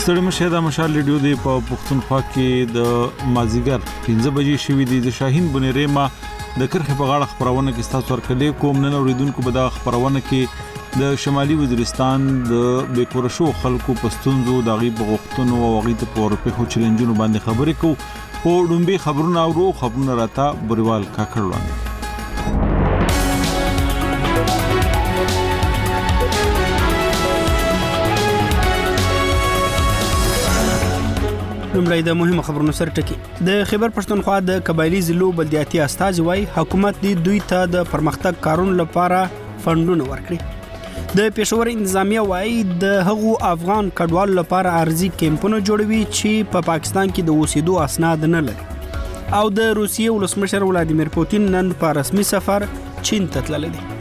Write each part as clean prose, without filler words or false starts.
ستړي مشه د مشال ریډیو دی په پښتونخوا کې د مازیګر 15 بجې شوې دي د شاهین بنيريما د کرخه په غاړه خبرونه کې ستاسو ورکړې کوم نن اوریدونکو به د خبرونه کې د شمالي وزیرستان د بیکورشو خلکو پښتونزو د غیب غوښتنو او غیب په اورپخو چیلنجونو باندې خبرې کوو او ډومبي خبرونه او خبرونه راته بریوال کاکړوان لومړی د مهمه خبرونو سره ټکی د خیبر پښتونخوا د قبایلی ضلعو بلدیاتي استازي وای حکومت دې دوی ته د پرمختګ کارونو لپاره فندونه ورکړي د پېښور انتظامیه وای د هغو افغان کډوالو لپاره ارزي کیمپونه جوړوي چې په پاکستان کې د اوسېدو اسناد نه لري او د روسیې ولسمشر ولادیمیر پوتین نن په رسمي سفر چین ته تللی دی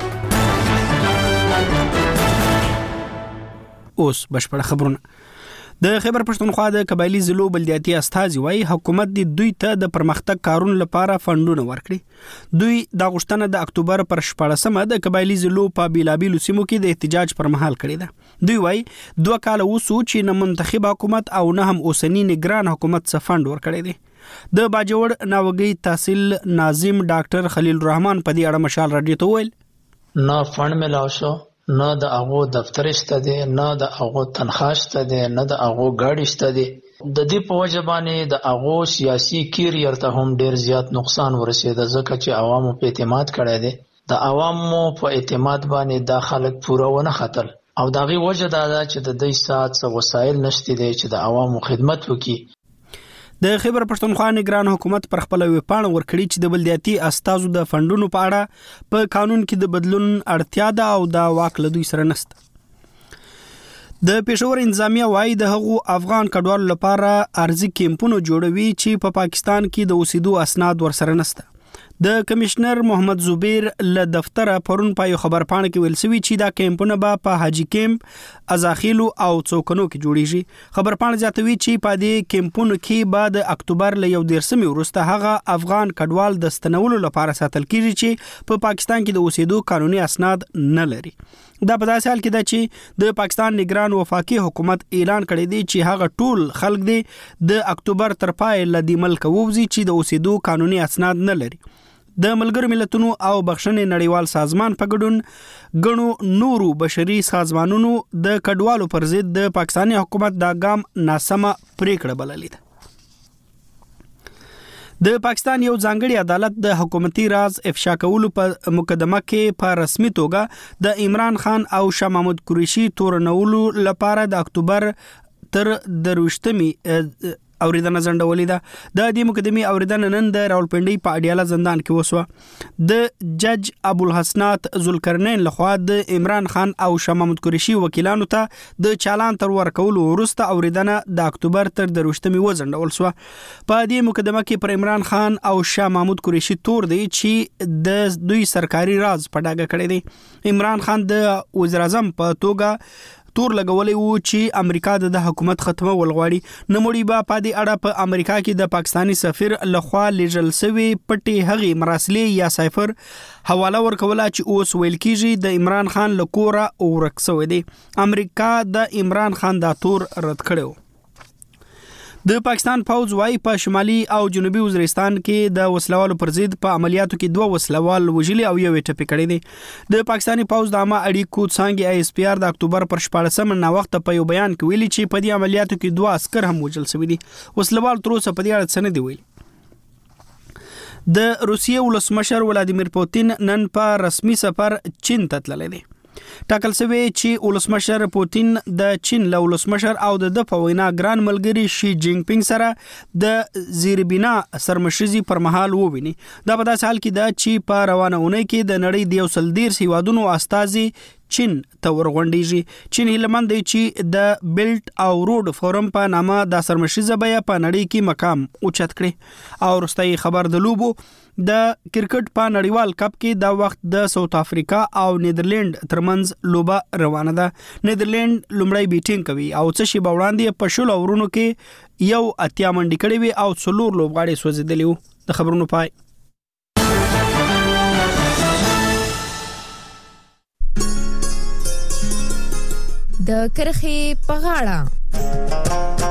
اوس بشپړ خبرونه د خیبر پښتونخوا د قبایلی ضلعو بلدیاتي استازي وای حکومت دې دوی ته د پرمختګ کارونو لپاره فندونه ورکړي دوی د غشتنه د اکتوبر پر 14مه د قبایلی ضلعو په بیلابیلو سیمو کې د احتجاج پر مهال کړی ده دوی وای 2 کال وسو چې نه منتخب حکومت او نه هم اوسنی نگران حکومت څخه فند ورکړي دي د باجوړ ناوګي تحصیل ناظم ډاکټر خلیل الرحمن په دې اړه مشال راډیو ته ویل نه فند ملاو شو نه د هغه دفتر شته دي نه د هغه تنخواه شته دي نه د هغه ګاډي شته دي د دې په وجه باندې د هغه سیاسي کیریئر ته هم ډیر زیات نقصان ورسېد ځکه چې عوامو په اعتماد کړی دي د عوامو په اعتماد باندې د خلک پوره ونه خطر او دغه وجه دا ده چې د دې سات وسایل نشته دي چې د عوامو خدمت وکړي د خیبر پښتونخوا نگران حکومت پر خپل ویپاڼه ورکړي چې د بلدیاتي استازو د فندونو په اړه په قانون کې د بدلون اړتیا ده او دا واک له دوی سره نشته د پېښور انتظامیه وای د هغو افغان کډوالو لپاره ارزي کیمپونه جوړوي چې په پاکستان کې د اوسېدو اسناد ورسره نشته د کمشنر محمد زبیر له دفتر پرون په خبر پاڼه کې ویل سوي چې دا کیمپونه په حاجی کیمپ ازاخیلو او څوکنو کې جوړیږي خبر پاڼه زیاتوي چې په دې کیمپونو کې بعد اکتوبر له 11 وروسته هغه افغان کډوال د ستنولو لپاره ساتل کیږي چې په پاکستان کې د اوسېدو قانوني اسناد نه لري دا په داسې حال کې ده چې د پاکستان نگران وفاقي حکومت اعلان کړی دی چې هغه ټول خلک دی د اکتوبر تر پای لدی ملک ووزي چې د اوسېدو قانوني اسناد نه لري د ملګرو ملتونو او بخښنې نړیوال سازمان په ګډون غنو نورو بشري سازمانونو د کډوالو پر ضد د پاکستاني حکومت دا ګام ناسمه پریکړه بللې ده د پاکستان یو ځانګړي عدالت د حکومتي راز افشا کولو په مقدمه کې په رسمي توګه د عمران خان او شاه محمود قریشي تورنولو لپاره د اکتوبر تر 23 اوریدنه ځنډولې ده د دې مقدمې اوریدنه نن د راولپنډي په اډیاله زندان کې وسوه د جج ابوالحسنات ذوالقرنین لخوا د عمران خان او شاه محمود قریشي وکیلانو ته د چالان تر ورکولو وروسته اوریدنه د اکتوبر تر 23 وځنډول شوه په دې مقدمه کې پر عمران خان او شاه محمود قریشي تور دی چې د دوی سرکاري راز په ډاګه کړی دی عمران خان د وزیر اعظم په توګه تور لګولې وو چې امریکا د حکومت ختمه ولغواړي نموړي با په دې اړه په امریکا کې د پاکستانی سفیر لخوا لېږل شوی پټي هغه مراسلې یا سایفر حواله ورکوله چې اوس ویل کیږي د عمران خان لکوره ورک شوی دی امریکا د عمران خان دا تور رد کړو د پاکستان پوځ وای په شمالي او جنوبي وزیرستان کې د وسلوالو پر ضد په عملیاتو کې 2 وسلوال وژلي او یو ټپي کړی دی د پاکستاني پوځ د عامه اړیکو څنګه آی اس پی آر د اکتوبر پر 14 نه وخت په یو بیان کې ویلي چې په دې عملیاتو کې 2 عسكر هم وژل شوي دي وسلوال تر اوسه په دې اړه څه نه دی ویلي د روسیې ولسمشر ولادیمیر پوتین نن په رسمي سفر چین ته تللی دی ټاکل شوی چې ولسمشر پوتین د چین له ولسمشر او د په وینا ګران ملګری شي جینګ پینګ سره د زیربینا سرمشرزي پر مهال وویني دا په داسې حال کې ده چې په روانه اونۍ کې د نړۍ د 130 هیوادونو استازي چین ته ورغونډیږي چین هیلمند دی چې د بیلټ او روډ فورم په نامه د سرمشرزه بیا په نړۍ کې مقام اوچت کړي او وروستۍ خبر د لوبو د کرکټ په نړیوال کپ کې دا وخت د ساوث افریقا او نیدرلند ترمنځ لوبه روانه ده نیدرلند لومړی بیټینګ کوي او څه شی باوړاندې په شول اورونو کې یو اتیا منډي کړي وي او څلور لوبغاړي سوځیدلی وو د خبرونو پای د کرخي په غاړه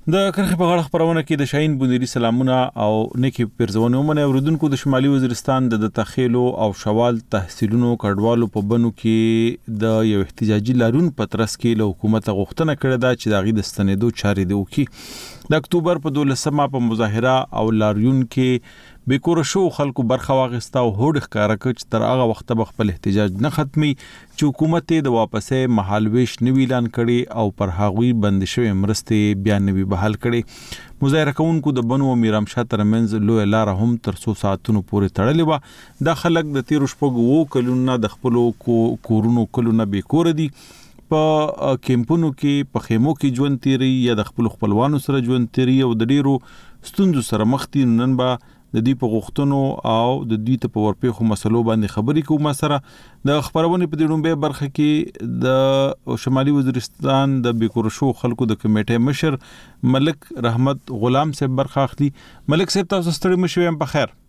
د کرخ په غاړه خبرونه کې د شاهین بندري سلامونه او نیکی پیرزونه ومنه اوریدونکو د شمالي وزیرستان د تخیلو او شوال تحصیلونو کډوالو په بنو کې د یو احتجاجي لارون پترس کې له حکومت غوښتنه کړې ده چې د غي د ستنېدو چارې دی وکي د اکتوبر په 12مه په مظاهره او لاریون کې بیکور شو خلکو برخه واغستا او هوډ ښکارا کړ چې تر هغه وخت به خپل احتجاج نه ختمي چې حکومت د واپسې مهالويش نوی اعلان کړي او پر هغوی بند شوی مرستې بیان نوی بحال کړي مظاهره کوونکو د بنو میرامشاه ترمنځ لوی لار هم تر 100 ساعتونو پورې تړلې و د خلک د 13 شپږو کلونو د خپل کورونو کلونه بیکور دي په کیمپونو کې په خیمو کې ژوند تیری یا د خپلوانو سره ژوند تیری او د ډیرو ستوندو سره مخ دي نن با د دې په غوښتنو او د دې ته په ورپېخو مسلو باندې خبرې کوم سره د خبرونه په دې برخه کې د شمالي وزیرستان د بیکورشو خلکو د کمیټې مشر ملک رحمت غلام صاحب برخه اخلي ملک صاحب تاسو ستړي مشوي په خیر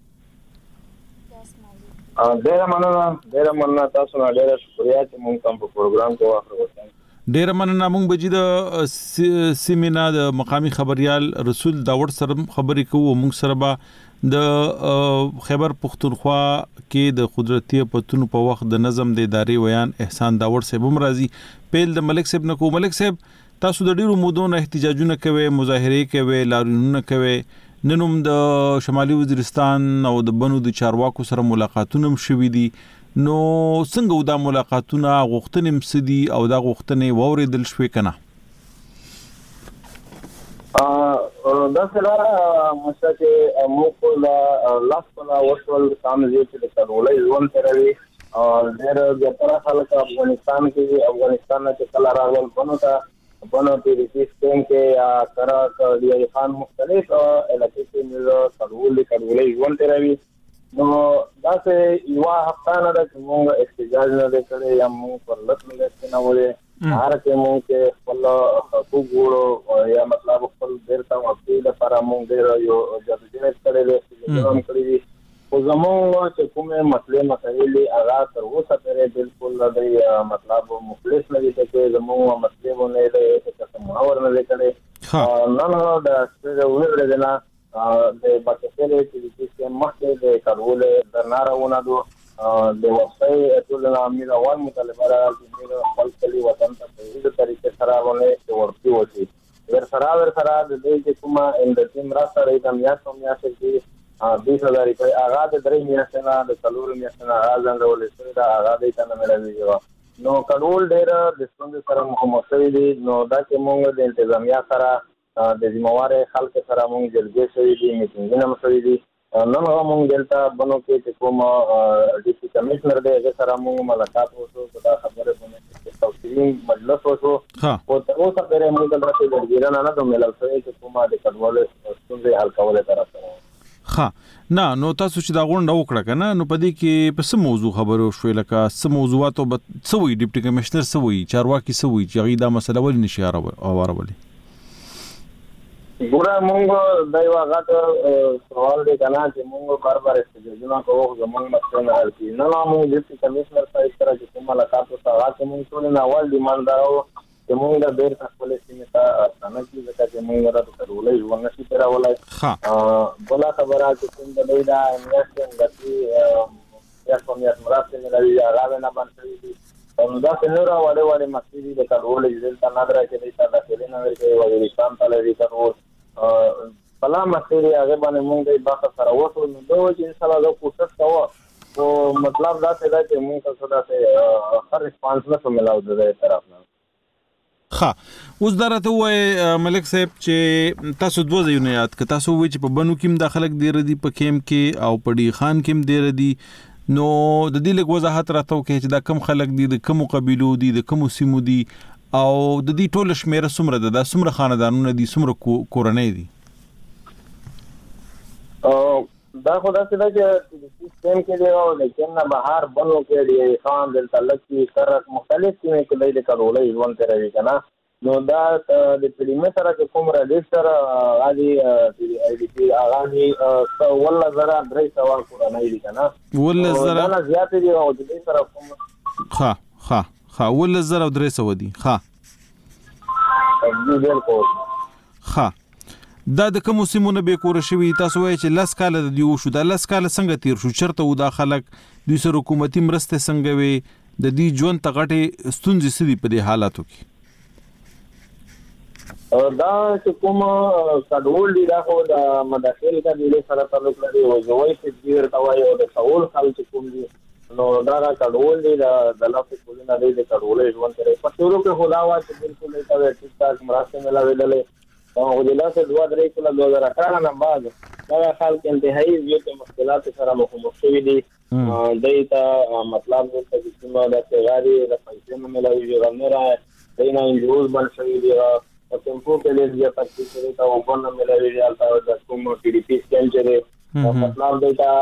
ډیر مننه تاسو نه ډیر شکریا چې مونږ کوم پروګرام کوو اخر ډیر مننه مونږ بجې د سیمینا د مقامی خبريال رسول داوود سره خبرې کوو مونږ سره به د خیبر پختونخوا کې د قدرتي پتون په وخت د نظم د ادارې ویان احسان داوود صاحب هم راځي پیل د ملک صاحب نکو ملک صاحب تاسو د ډیرو مودونو احتجاجونه کوي مظاهره کوي لاریونونه کوي ننوم د شمالي وزیرستان او د بنو د چارواکو سره ملاقاتونه شوي دي نو څنګه دا ملاقاتونه غوښتنې مسدي او دا غوښتنې ووریدل شوې کنه دا سره مشکل موږ لا لاس په وشول سامنے چې د کډوالۍ ژوند تروي او ډېر زیاتره خلک افغانستان کې کله راغلل بنو کې سیستم کې یا کرا دی خان مختلف علاقې کې موږ کډوالۍ ژوند تروي نو دا چې یو هفته نه د موږ احتجاج نه کړی یا موږ پر لټ نه وله هر کې موږ کې خپل حقوق ګورو یا مطلب خپل ډیر تا وقتی لپاره موږ ډیر یو جديت کړی او زموږ چې کومه مسلې مسایلې هغه تر اوسه پرې بالکل د مطلب مخلص نه دي چې زموږ مسلې ونه دي چې محاور نه کړي نه د څه نه د بکثره چې مخکې د کډوالۍ د نارونه دو د وصي ټول امیر اول مطالبه راځي چې خپل کلی وطن ته په دې طریقې سره ونه ورتي وشي ورسره د دې چې کومه اندتیم را سره د میاشتو کې 20000 روپۍ هغه د درې میاشتې نه د څلور میاشتې نه راځند ولې دا هغه د کنه ملوي نو کډوال ډېر د څنګه سره مخامخ دي نو دا چې موږ د انتظامیه سره د ذمہوار خلک سره موږ جلګې شوې دي میټینګونه هم شوې دي نن هغه موږ دلته بنو کې کوم ډي سي کمشنر دی هغه سره موږ ملاقات وشو دا خبره باندې توصیې مجلس وشو او تر اوسه پرې موږ دلته جلګې نه د ملل سره چې کومه د کډوالۍ ستونزې حل کولو طرف ته نه نو تاسو چې دا غونډه وکړه کنه نو پدې کې په څه موضوع خبرو شوې لکه څه موضوعات او څه وی ډیپټي کمشنر څه وی چارواکي څه وی چې غي دا مسله ولې نشي اورولې ګوره موږ دا یو غاټ سوال دی کنه چې موږ بار استجابه کوو زمونږ مسله نه حل کیږي نه موږ ډیپټي کمشنر سره سره چې کومه ملاقات وکړه چې موږ ټول نه اول ډیماند راو چې موږ د ډیر خپل سیمه ته څنګه چې موږ راته کډوالۍ ژوند نشي تیرولای بلا خبره چې څنګه دی دا انویسټینګ دي یا کومه مراسم لري هغه نه باندې دا څنګه وړه مسجد د کډوالۍ دلته نه درکې دا څنګه نه ورکې وایي شام ته لري کډوال بلا مسجد هغه باندې موږ د باخ سره وته نو دوی چې ان شاء الله کوشش کوو او مطلب دا چې موږ څه دا څه هر ریسپانس نه ملاو د طرف نه اوس درته وای ملک صاحب چې تاسو دوه ځایونه یاد ک تاسو وای چې په بنو کې داخلك ډیر دي په کیم کې او په ډی خان کې ډیر دي نو د دې لږ وضاحت راته وکړي چې دا کم خلک دي د کوم قبيلو دي د کوم سیمو دي او د دې ټول شمیره څومره ده د څومره خاندانونه دي څومره کورنۍ دي دا خدا څه ده چې سیستم کې دی او لیکن نه بهر بنو کې دی خان د تعلق سره مختلف کې د کډوالۍ ژوند کوي کنه نو دا د پریمیټر کې کوم رجستر غالي ای ډی پی غالي ولا زرا درې سوال کورنۍ دي کنه ولا زرا نه زیات دي او د دې سره ها ولا زرا درې سو دي ها دا د کوم سیمونه به کور شوی تاسو وایي چې لاس کال د دیو شو دا لاس کال څنګه تیر شو چرته و دا خلک دوی سره حکومتي مرسته څنګه وي د دې ژوند تغټه ستونزې سړي په دې حالاتو کې دا چې کوم کډول دي دا خو د مداخل کا دی سره تعلق لري او زوی چې ډیر توای او د ټول خلک کوم دي نو دا کډول دي د لاسه کولونه دی د کډولې ژوند سره په ټولو کې خلاوا چې بالکل ایته ټیک ټاک مراسم ملاویدلې او د لاسه دوا درې کله 2018 نه بعد دا خلک انتهایی زیات مشکلات سره مخ شوي دي دیتا مطلب د چې د تیاری د پیسې نه ملاوي رامره دینا انجوز بن شوي دي او ټیمپو کې لږ یا پاتې کړي تا او بن ملاوي دي البته د کوم ټي ډي پی سکین چې مطلب دیتا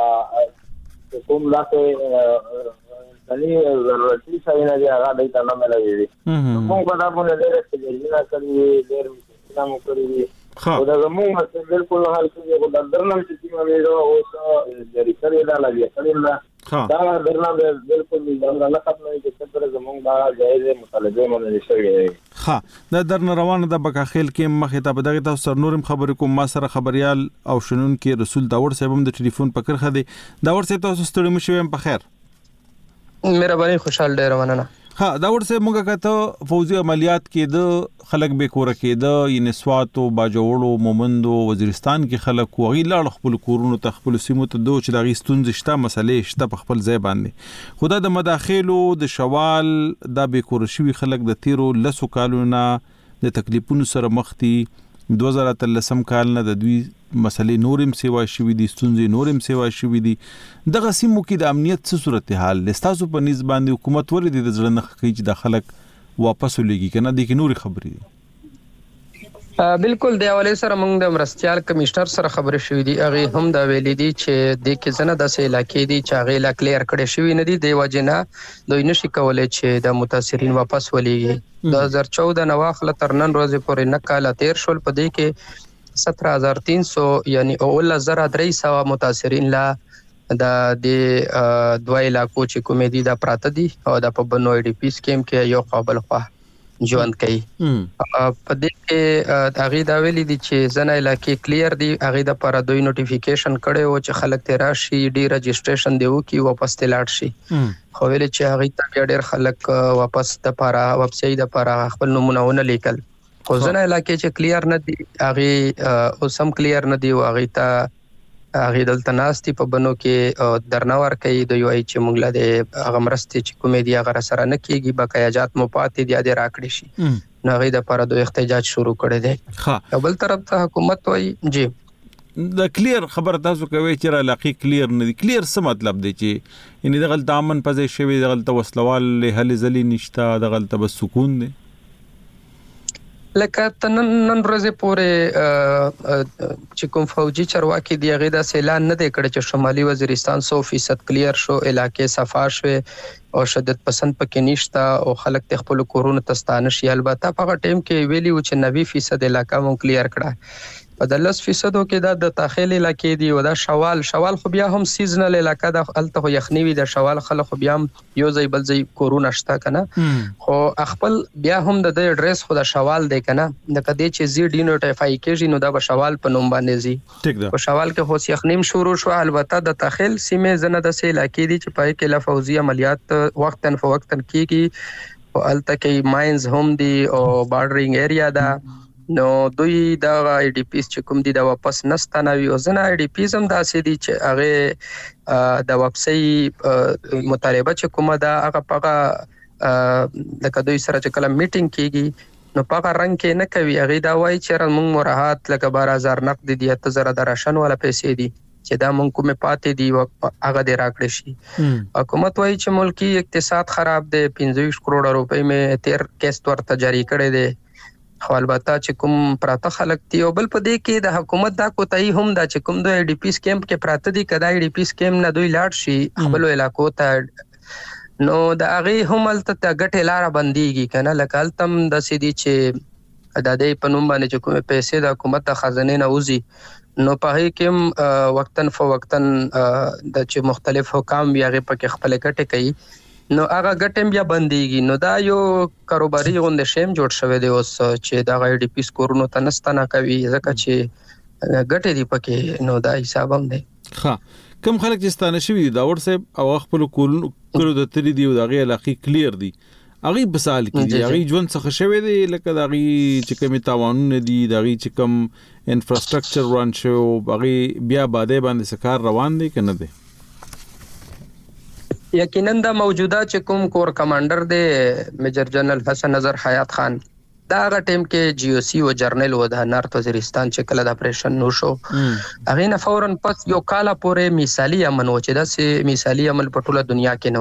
کوم لاسه دلی ضرورتي څه نه دی هغه دیتا نه ملاوي دي کوم په دا باندې ډېر څه نه کوي ډېر نام کوي او دا زموږ مثلا بالکل حال کې د درنم چې ما ویلو او څه د ریکړې دا لګي کړل دا درنم بالکل نه ختمه چې څنګه زموږ دا جایز مطالبه مونږ نشي ها دا درن روانه د بکاخیل کې مخه ته بدغه تاسو سر نورم خبرې کوم ما سره خبريال او شنون کې رسول داور صاحب هم د ټلیفون پکړ خدي داور صاحب تاسو ستړي مشوم په خیر مهرباني خوشحال ډیر مننه ها داور صاحب موږ کته فوزي عملیات کې د خلک به کور کې د ینسواتو باجوړو مومندو وزیرستان کې خلک وغي لاړ خپل کورونو ته خپل سیمو ته دوه چې د غیستون شته مسلې شته په خپل ځای باندې خدا د مداخلو د شوال د به کور شوی خلک د تیرو لسو کالونه د تکلیفونو سره مخ دي 2013 کال نه د دوی مسلې نورم سیوا شوی دي ستونزې نورم سیوا شوی دي دغه سیمو کې د امنیت څه صورتحال لستاسو په نسبت باندې حکومت ولې د ځړن خکې چې د خلک واپس ولېږي کنه د کې نوري خبرې دي بالکل د حواله سره موږ د مرستيال کمشنر سره خبرې شوې دي هغه هم دا ویلي دي چې د کې زنه د علاقې دي چې هغه لا کلیر کړي شوی نه دي د وجنه دوی نشي کولای چې د متاثرین واپس ولېږي 2014 نواخله تر نن ورځې پورې نه کال تیر شول په دې کې 17300 یعنی 11300 متاثرین لا د دوه علاقو چې کومې دي د پراته دي او د په بنو ای ډي پی سکیم کې یو قابل خو ژوند کوي په دې کې هغه دا ویلي دي چې ځنه علاقې کلیر دي هغه د پر دوی نوټیفیکیشن کړي او چې خلک تیرا شي ډي رجسټریشن دیو کی واپس تلاړ شي خو ویل چې هغه ته ډېر خلک واپس د پر ویب سټ د پر خپل نمونه لیکل خو ځنه علاقې چې کلیر نه دي هغه او سم کلیر نه دي او هغه ته هغه دلته ناستي په بنو کې درناور کوي د یو ای چې موږ له هغه مرستې چې کومې دی هغه سره نه کیږي بقایاجات مو پاتې دي د راکړي شي نو هغه د پر د احتجاج شروع کړي دي ها بل طرف ته حکومت وایي جی د کلیر خبر تاسو کوي چې علاقې کلیر نه دي کلیر څه مطلب دی چې ان د غلط امن پځې شوی د غلط وسلوال له هلي زلي نشته د غلط بس سکون دی لکه نن ورځې پورې چې کوم فوجي چرواکي دی هغه د اعلان نه دی کړی چې شمالي وزیرستان 100% کلیر شو علاقې صفا شو او شدت پسند پکې نشته او خلک خپل کورونه تستانه شي البته په هغه ټیم کې ویلی و چې 90% علاقہ مون کلیر کړه په 10% کې د داخلي علاقې دی او دا شوال خو بیا هم سیزنل علاقہ د الته یخنی وي د شوال خلک خو بیا یو ځای بل ځای کورونه شته کنه خو خپل بیا هم د ایڈریس خو د شوال دی کنه د کدی چې زی ډی نوټیفای کېږي نو دا به شوال په نوم باندې زی ټیک ده په شوال کې خو یخنیم شروع شو البته د داخل سیمه زنه د سې علاقې دی چې پای کې لا فوزي عملیات وقتن فوقتن کیږي او الته کې ماینز هم دی او بارډرینګ ایریا دا نو دوی دا ای ډي پیس چې کوم دي دا واپس نستانوي او زنه ای ډي پیس هم داسې دي چې هغه د واپسي مطالبه چې کومه دا هغه پغه د کدوې سره چې کله میټینګ کیږي نو پغه رنگ کې نه کوي هغه دا وایي چې موږ مراحت لکه 12000 نقد دي 7000 د راشن ولا پیسې دي چې دا مونږ کومه پاتې دي هغه د راکړې شي حکومت وایي چې ملکی اقتصاد خراب دی 25 کروڑ روپے مې 13 قسط ورته جاری کړي دي خو البته چې کوم پراته خلک دی او بل په دې کې د حکومت دا کوتای هم دا چې کوم د ای ډي پی سکیم کې پراته دي کدا ای ډي پی سکیم نه دوی لاړ شي خپل علاقو ته نو د هغه هم الته غټه لار بنديږي کنه لکه تم د سیدي چې د دې پنوم باندې چې کومه پیسې د حکومت د خزانه نه وزي نو په هغه کې وقتن فوقتن د چې مختلف حکام بیا غي پکې خپل کټه کوي نو هغه ګټم بیا بنديږي. نو دا یو کاروباري غونډه شیم جوړ شوی دی اوس چې دا غي ډي پی سکورونو ته نستنه کوي ځکه چې ګټه دی پکې. نو دا حساب هم دی. ها کوم خلک چې ستانه شوی دا ور صاحب او خپل کولو د تری دی او دا غي علاقې کلیر دی اغي بسال کې اغي ژوند څخه شوی دی لکه دا غي چې کوم تاوانونه دي دا غي چې کوم انفراستراکچر ران شو اغي بیا باندې سکار روان دي کنه دی. یقینا دا موجوده چې کوم کور کمانډر دی میجر جنرال حسن نظر حیات خان دا هغه ټیم کې جی او سی او جرنل و د نارت وزیرستان چې کله د اپریشن نو شو هغه نه فورن پس یو کال پورې مثالی امن و چې دا سه مثالی عمل په ټوله دنیا کې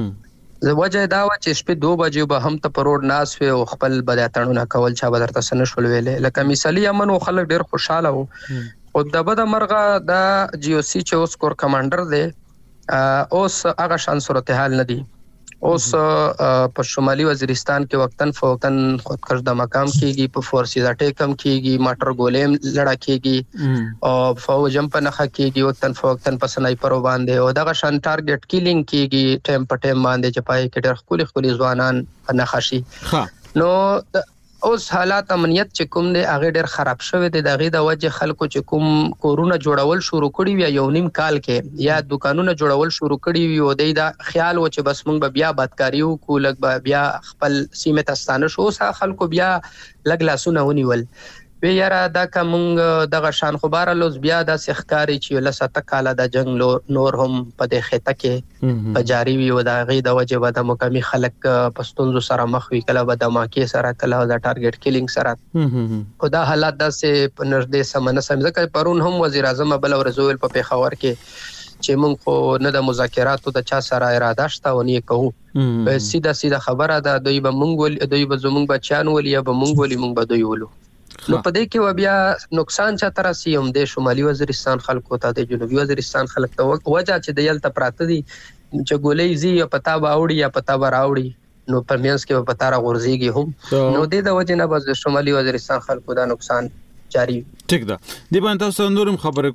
نو وجه دا و چې شپه 2 بجې به هم ته پروډ ناس و او خپل بداتړونه کول چا بدرته سن شول ویلې لکه مثالی امن او خلک ډیر خوشاله وو. او د بده مرغه دا جی او سی چې اوس کور کمانډر دی اوس هغه شان صورتحال نه دی. اوس په شمالي وزیرستان کې وقتن فوقتن خودکش د مقام کېږي په فورسز اٹیک هم کېږي ماټر ګولیم لړا کېږي او فوجم په نخا کېږي وقتن فوقتن په سنایپر باندې او دغه شان ټارګټ کیلینګ کېږي ټیم په ټیم باندې چې پای کې ډېر خولي ځوانان په نخا شي. نو اوس حالات امنیت چې کوم دی هغه ډېر خراب شوی دی. دغه د وجه خلکو چې کوم کورونه جوړول شروع کړي وي یو نیم کال کې یا دکانونه جوړول شروع کړي وي او دا خیال و چې بس موږ بیا بدکاری وکړو لګ بیا خپل سیمه تستانه شو. اوس خلکو بیا لګ لاسونه ونیول وی یاره دا کومه دغه شان خبره لوز بیا د سخکاری چې لسته کاله د جنگ نور هم په د خطه کې په جاری وي او د غي د وجه د مقامي خلک پښتونزو سره مخ وی کله د ماکي سره کله د ټارګټ کیلینګ سره او دا حالات د سه په نږدې سمنه ځکه پرون هم وزیر اعظم بل ورزول په پیښور کې چې مونږ خو نه د مذاکراتو د چا سره اراده شته ونی کوو سیده خبره ده دوی به زمونږ بچیان ولي به مونږ ولي مونږ به دوی ولو. نو په دې کې بیا نقصان چا تر سي هم د شمالي وزیرستان خلکو ته د جنوبي وزیرستان خلک ته وجه چې د یلته پراته دي چې ګولې زی یا پتا باوړي یا پتا براوړي نو په مینس کې پتا را غورځيږي هم نو د وجه نه بس شمالي وزیرستان خلکو دا نقصان جاری. ٹھیک ده دی باندې تاسو نورم خبره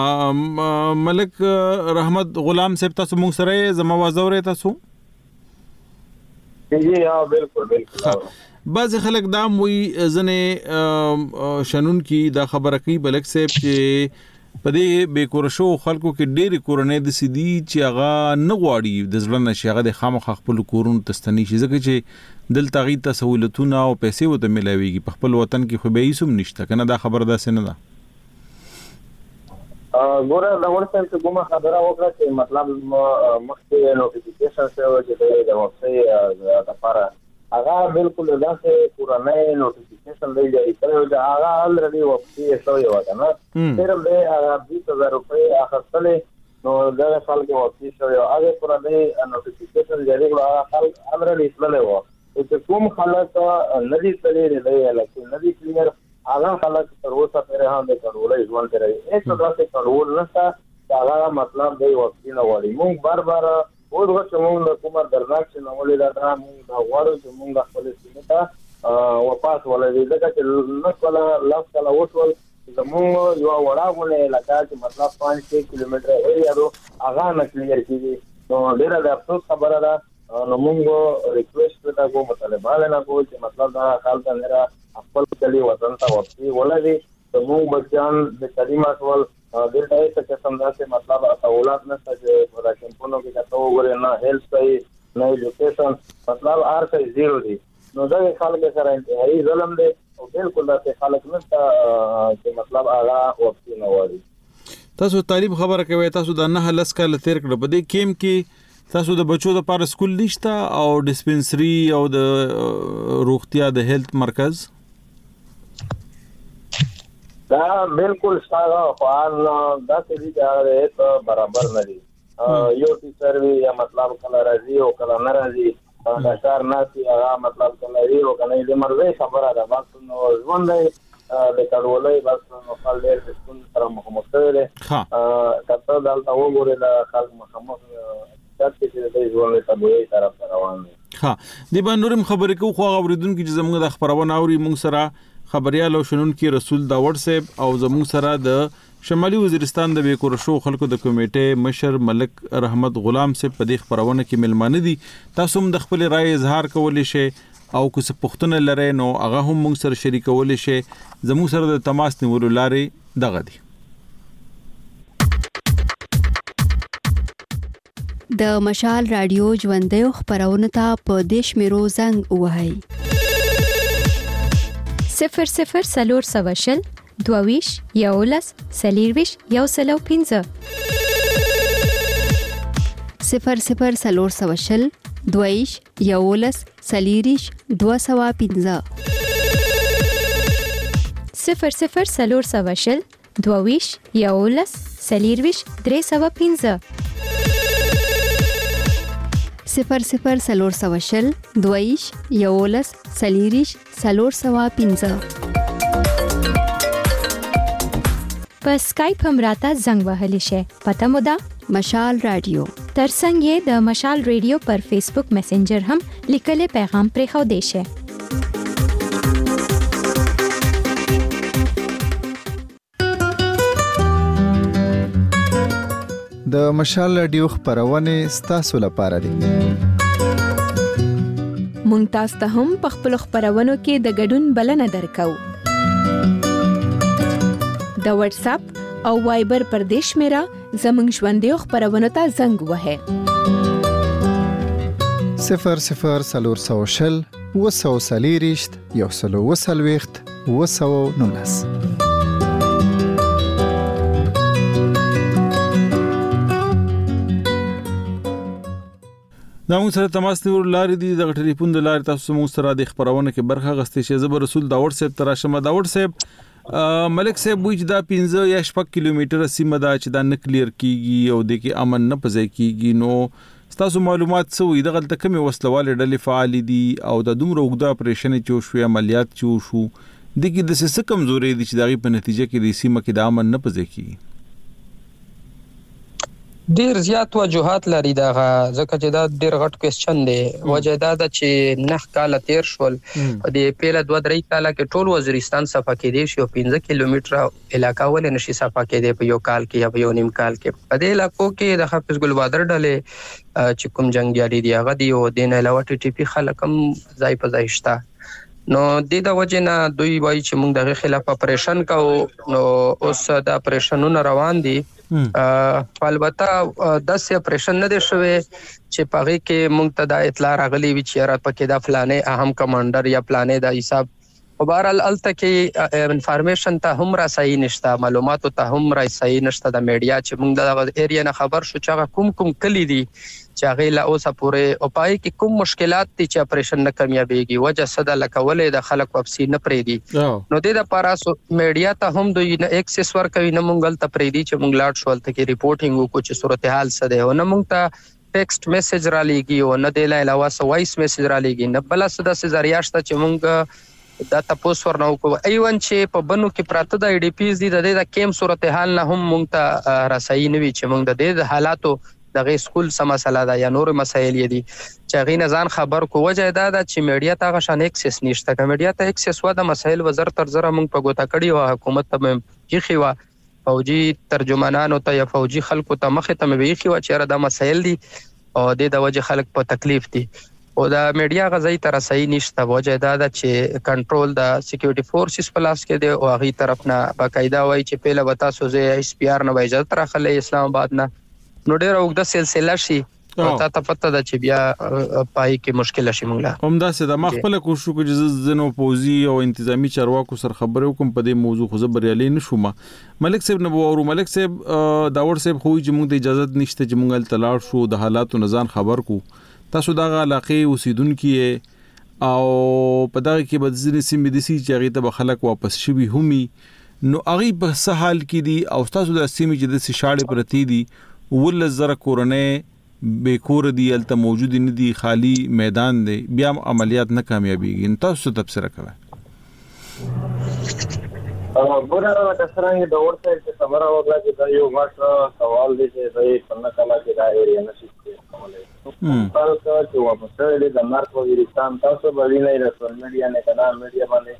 کوم ملک رحمت غلام صاحب تاسو مونږ سره زما आवाज اورئ تاسو؟ جی ها بالکل بعض خلک دا موي ځنه شنن کی دا خبره کوي بلک صاحب چې په دې بیکورشو خلکو کې ډېری کورنۍ د سیدي چې هغه نه غواړي د ځلن نشي هغه د خامخ خپل کورون تستنی شي ځکه چې دلته غي تسهولتونه او پیسې وته ملاويږي په خپل وطن کې خو به هیڅ هم نشته کنه دا خبر ده سن ده. ګوره دا ورته چې کومه خبره وکړه چې مطلب مخکې نوټیفیکیشن شوی چې د وبسایټ د لپاره هغه بالکل داسې پرانه نوټیفیکیشن دی چې هغه الریډي وبسایټ شوی و کنه صرف د 20000 روپے اخستلې نو دا خلک وبسایټ شوی هغه پرانه نوټیفیکیشن جاری کړه هغه الریډي سلله و چې کوم خلک ندی تلې دی لکه ندی کلیر هغه خلک تر اوسه پرې هم د کنټرول ژوند کوي هیڅ داسې کنټرول نشته هغه مطلب دی وبسایټ نه وړي موږ بار او دغه چې موږ د کومه درناک چې نوولې دا موږ دا غواړو چې موږ خپل سیمه ته واپس ولې دغه چې نسله لاس کله وټول زموږ یو وړاونه علاقہ چې مطلب 5 کیلومتر ایریا رو هغه نه کلیر کیږي نو ډیره د افسوس خبره ده. نو موږ ریکوېسټ وکړو مطالبه نه کوو چې مطلب دا خلک نه خپل کلی وطن ته واپس ولري زموږ بچیان د تعلیم اصل دلته څه څنګه داسې مطلب اولاد نه چې په راکمپونو کې تاسو وګورئ نه هیلث صحیح نه ایجوکیشن مطلب هر څه زیرو دي نو دا خلک سره انتهایی ظلم دی او بالکل دا خلک نشته چې مطلب هغه وخت نه وایي. تاسو تعلیم خبره کوي تاسو د نه لس کال تیر کړ په دې کیم کې تاسو د بچو د پاره سکول نشته او ډیسپنسری او د روغتیا د هیلث مرکز دا بالکل ساده فعال دا چې دا ته برابر نه دي یو ټیچر وی یا مطلب کله راځي او کله نه راځي دا کار نه سي هغه مطلب کله وی او کله دې مرزه خبره ده بس نو ژوند دی د کډولای بس نو خپل دې څون سره مخامخ دی کته دلته وګوره د خلک مخامخ چې دې ژوند ته دوی طرف روان دي. ها دې باندې نورم خبرې کو خو اوریدونکو چې زموږ د خبرونه اوري موږ سره خبريال او شنن کې رسول داوړ صاحب او زموږ سره د شمالي وزیرستان د بیکور شو خلکو د کمیټې مشر ملک رحمت غلام سے په دې خبرونه کې ملمانه دي. تاسو هم د خپل رائے اظهار کولی شئ او که څه پوښتنه لرئ نو هغه هم موږ سره شریکولی شئ. زموږ سره د تماس نیولو لارې دغه دي. د مشال رادیو ژوندۍ خبرونه ته په دیش میرو زنګ وهاي 00 سلور سواشل دوویش یولس سلیرویش یوسلو 15 00 سلور سواشل دوویش یولس سلیریش 215 00 سلور سواشل دوویش یولس سلیرویش 315 00 سلور سواشل دویش یولس سلیریش 315 په اسکایپ هم راته زنګ وهلی شي. پته مو ده مشال رادیو. ترڅنګ یې د مشال رادیو پر فیسبوک میسنجر هم لیکلي پیغام پرې خو دی شي. د مشال رادیو خبرونه ستاسو لپاره دي. مونږ تاسو ته هم په خپل خبرونو کې د ګډون بلنه درکو. د واتس اپ او وایبر پر دیش میرا زمنګ ژوندۍ خبرونه ته زنګ وهه 00 سلور سواشل وسو سلیریشت یوسلو وسلويخت وسو نونس. دا موږ سره تماس نیول لارې دي. د ټلیفون د لارې تاسو موږ سره د خبرونه کې برخه غستې شي. زبر رسول داوود صاحب تراشمه. داوود صاحب ملک صاحب وایي دا 15 یا 6 کیلومتره سیمه دا چې دا نه کلیر کیږي او د کې امن نه پځای کیږي. نو تاسو معلومات څه وي دغه تل کومه وسلواله ډلې فعال دي او د دومره وګړه اپریشن چې شو عملیات چې شو د کې د څه کمزوري دي چې دغه په نتیجه کې د سیمه کې د امن نه پځای کیږي. ډیر زیات وجوهات لري دا ځکه چې دا ډیر غټ کوېسچن دی. وجه دا ده چې 9 کال تیر شول د پیله 2-3 کال کې ټول وزیرستان صفه کې دی شو 15 کیلومتره علاقہ ولې نشي صفه کې دی په یو کال کې یا په یو نیم کال کې. په دې علاقو کې د حافظ ګل بادر ډلې چې کوم جنگیالي دی هغه دی او د نه علاوه ټي پی خلک هم ځای په ځای شته. نو د وجه نه دوی وایي چې موږ دغه خلاف اپریشن کوو. نو اوس د اپریشنونو روان دي. البته داسې اپریشن نه دی شوی چې پغې کې موږ ته د اطلاع راغلی وي چې را پکې د فلانې اهم کمانډر یا فلانې د حساب په بهرحال الته کې انفارمیشن ته هم راسایي نشته، معلوماتو ته هم راسایي نشته. د میډیا چې موږ د ایریا نه خبر شو چې کوم کلی دي چې هغه لا اوسه پورې او پای کې کوم مشکلات دي چې اپریشن نه کامیابیږي. وجه صدا لکولې د خلک واپسی نه پرې دي. نو د لپاره میډیا ته هم دوی نه ایکسس ورکوي نه مونږ ته پرې دي چې مونږ لاړ شو ته کې ریپورټینګ وکړو چې صورتحال څه ده. او نه مونږ ته ټیکسټ میسج را لېږي او نه د علاوه وایس میسج را لېږي نه بل څه د ذریعہ شته چې مونږ دا تاسو ورنو کو ایون چې په بنو کې پراته د ای ډی پیز دي د کیم صورتحال نه هم مونږ ته رسایي نه وي چې مونږ د حالاتو دغه سکول سم مسله ده یا نور مسایل دي چې غي نزان خبر کو. وجه دا ده چې میډیا ته غشان ایکسس نشته. که میډیا ته ایکسس و د مسایل وزر تر زره مونږ په ګوتا کړی او حکومت ته یخي وا فوجي ترجمانانو ته یا فوجي خلکو ته مخه ته مې یخي وا چې دا مسایل دي او د وجه خلک په تکلیف دي او د میډیا غځي تر رسایي نشته. وجه دا ده چې کنټرول د سکیورټي فورسز په لاس کې دی او هغه طرف نه باقاعده وای چې پیله وتا سوزه اس پی آر نه اجازه راخلې اسلام آباد نه. نو ډیره وګړه سلسله شي او تا پته ده چې بیا پای کې مشکل شي. موږ هم دا څه د مخبل کوشش کوي چې زنو پوزي او انتظامی چارواکو سره خبرې وکم په دې موضوع خو زبريالي نشوم. ملک صاحب نه وورو ملک صاحب داور صاحب خو چې موږ د اجازه نشته چې موږ تلاړ شو د حالاتو نزان خبر کو. تاسو دا علاقې اوسیدونکو او په دغه کې به ځینې سیمې د سي چې هغه ته خلک واپس شوي همي نو هغه په سهال کې دي او تاسو د سیمې چې د شاړې پرتی دي ول زره کورنۍ بیکور دی الته موجود نه دي خالی میدان دی بیا عملیات نه کامیابیږي. تاسو تفسیر کوئ. ګوره تاسو د ورته چې خبره وکړه چې دا یو ماته سوال دی چې د څنګه کلا کې دا ایریا نشي کولای. تاسو چې واپس د نارت وزیرستان تاسو باندې نه رسول میډیا نه کنه میډیا باندې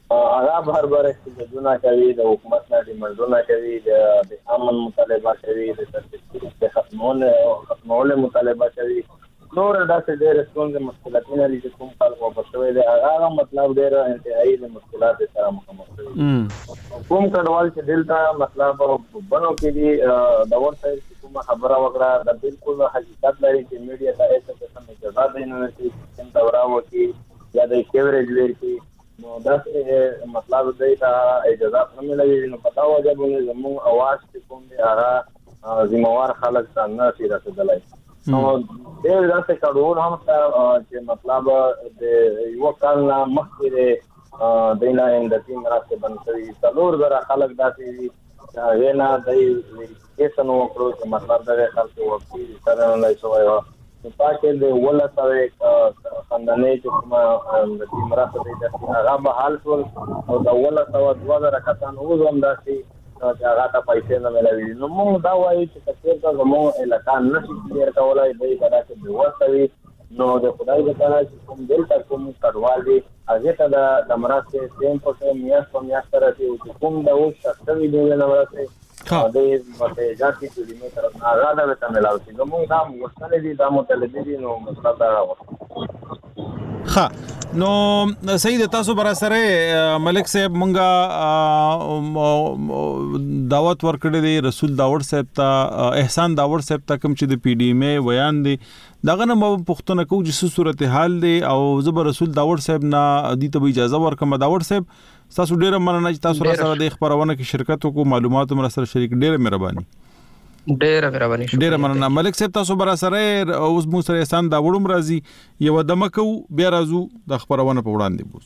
هغه هر باره چې دونه کوي د حکومت نه ډیمانډونه کوي د امن مطالبه کوي د ترتیب ختمولو مطالبه کوي نور داسې ډېر ستونزې مشکلاتونه دي چې کوم خلک وبښوي دي هغه مطلب ډېر انتهایی د مشکلات سره مخامخ دي کوم کډوال چې دلته مطلب بنو کې دي د ورته کومه خبره وکړه د بالکل حقیقت لري چې میډیا ته هیڅ قسم اجازه نه لري چې دورا وکړي یا د کوریج لري نو داسې مطلب دی ته اجازه نه ملوي نو پتا وجه باندې زموږ اواز چې کوم دی هغه ذمہوار خلک ته نه شي رسېدلی نو ډېر داسې کډوال هم چې مطلب د یو کال نه مخکې دی نه اندتي مراسته بند شوي 4,000 خلک داسې دي چې هغې نه دی ویریفیکیشن وکړو چې مطلب دغه خلکو وکیل سره نه شوی وه نو پاکې د 1,000 خاندانۍ چې کومه د دې مراسته دی داسې هغه به حال شول او د 2,000 کسان اوس هم داسې چې هغه ته پیسې نه ملوي نو موږ دا وایو چې که چېرته زموږ علاقه نشي کلیر کولی دی به داسې بېوسه وي نو د خدای د تعالی چې کوم دلته کوم کډوال دي هغې ته د مرستې سیم په سیم میاشت په میاشت رسي او چې کوم د اوس شخصوي دی نه مرستې دی ورته ایجاد کړي چې دې طرف نه هغه دا ورته ملاو شي زموږ دا غوښتنې دي دا مطالبې دي نو مطلب دا ها نو صحیح د تاسو برا سره ملک صاحب مونږه دعوت ورکړې دي رسول داوود صاحب ته احسان داوود صاحب ته کوم چې د پی ډی ایم ای بیان دي داغه نه پښتنه کو چې صورتحال دي او زبر رسول داوود صاحب نه دي ته اجازه ورکم داوود صاحب تاسو ډیره مننه چې تاسو را سره د خبرونه کې شرکت وکړو معلومات هم را سره شریک ډیره مهرباني ډیره مننه ملک صاحب تاسو برا سره اوس مو سره احسان داوړم راځي یو دمکو بیا راځو د خبرونه په وړاندې بوز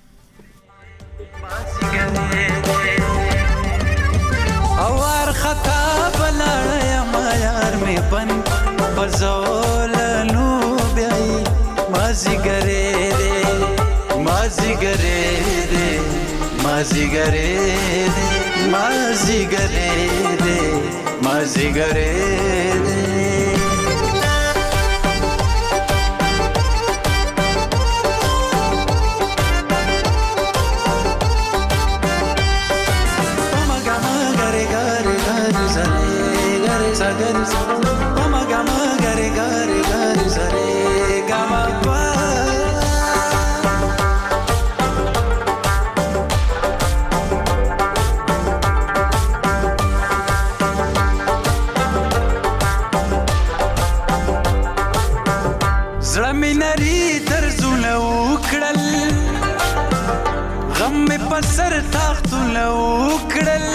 اور خطا بلړیا ما یار می بن بزول نو بیاي مازی ګره دې مازی ګره دې مازی ګره دې مازی ګره دې مازی ګره دې سر تاختونه وکړل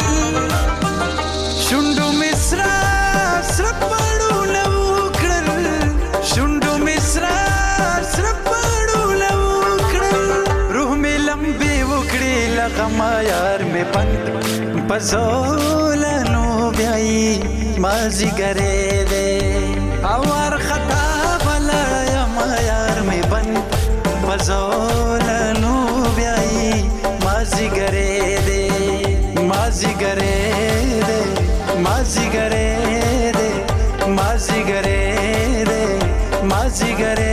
شونډو مصرا سره پړونه وکړل شونډو مصرا سره پړونه وکړل روح می لمبي وکړي لغما یار می پند پزولنو بیاي مازی ګره دې اور خطا بلړیا ما یار می پند پزولنو بیاي مازی ګره دې مازی ګره دې مازی ګره دې مازی ګره دې مازی ګره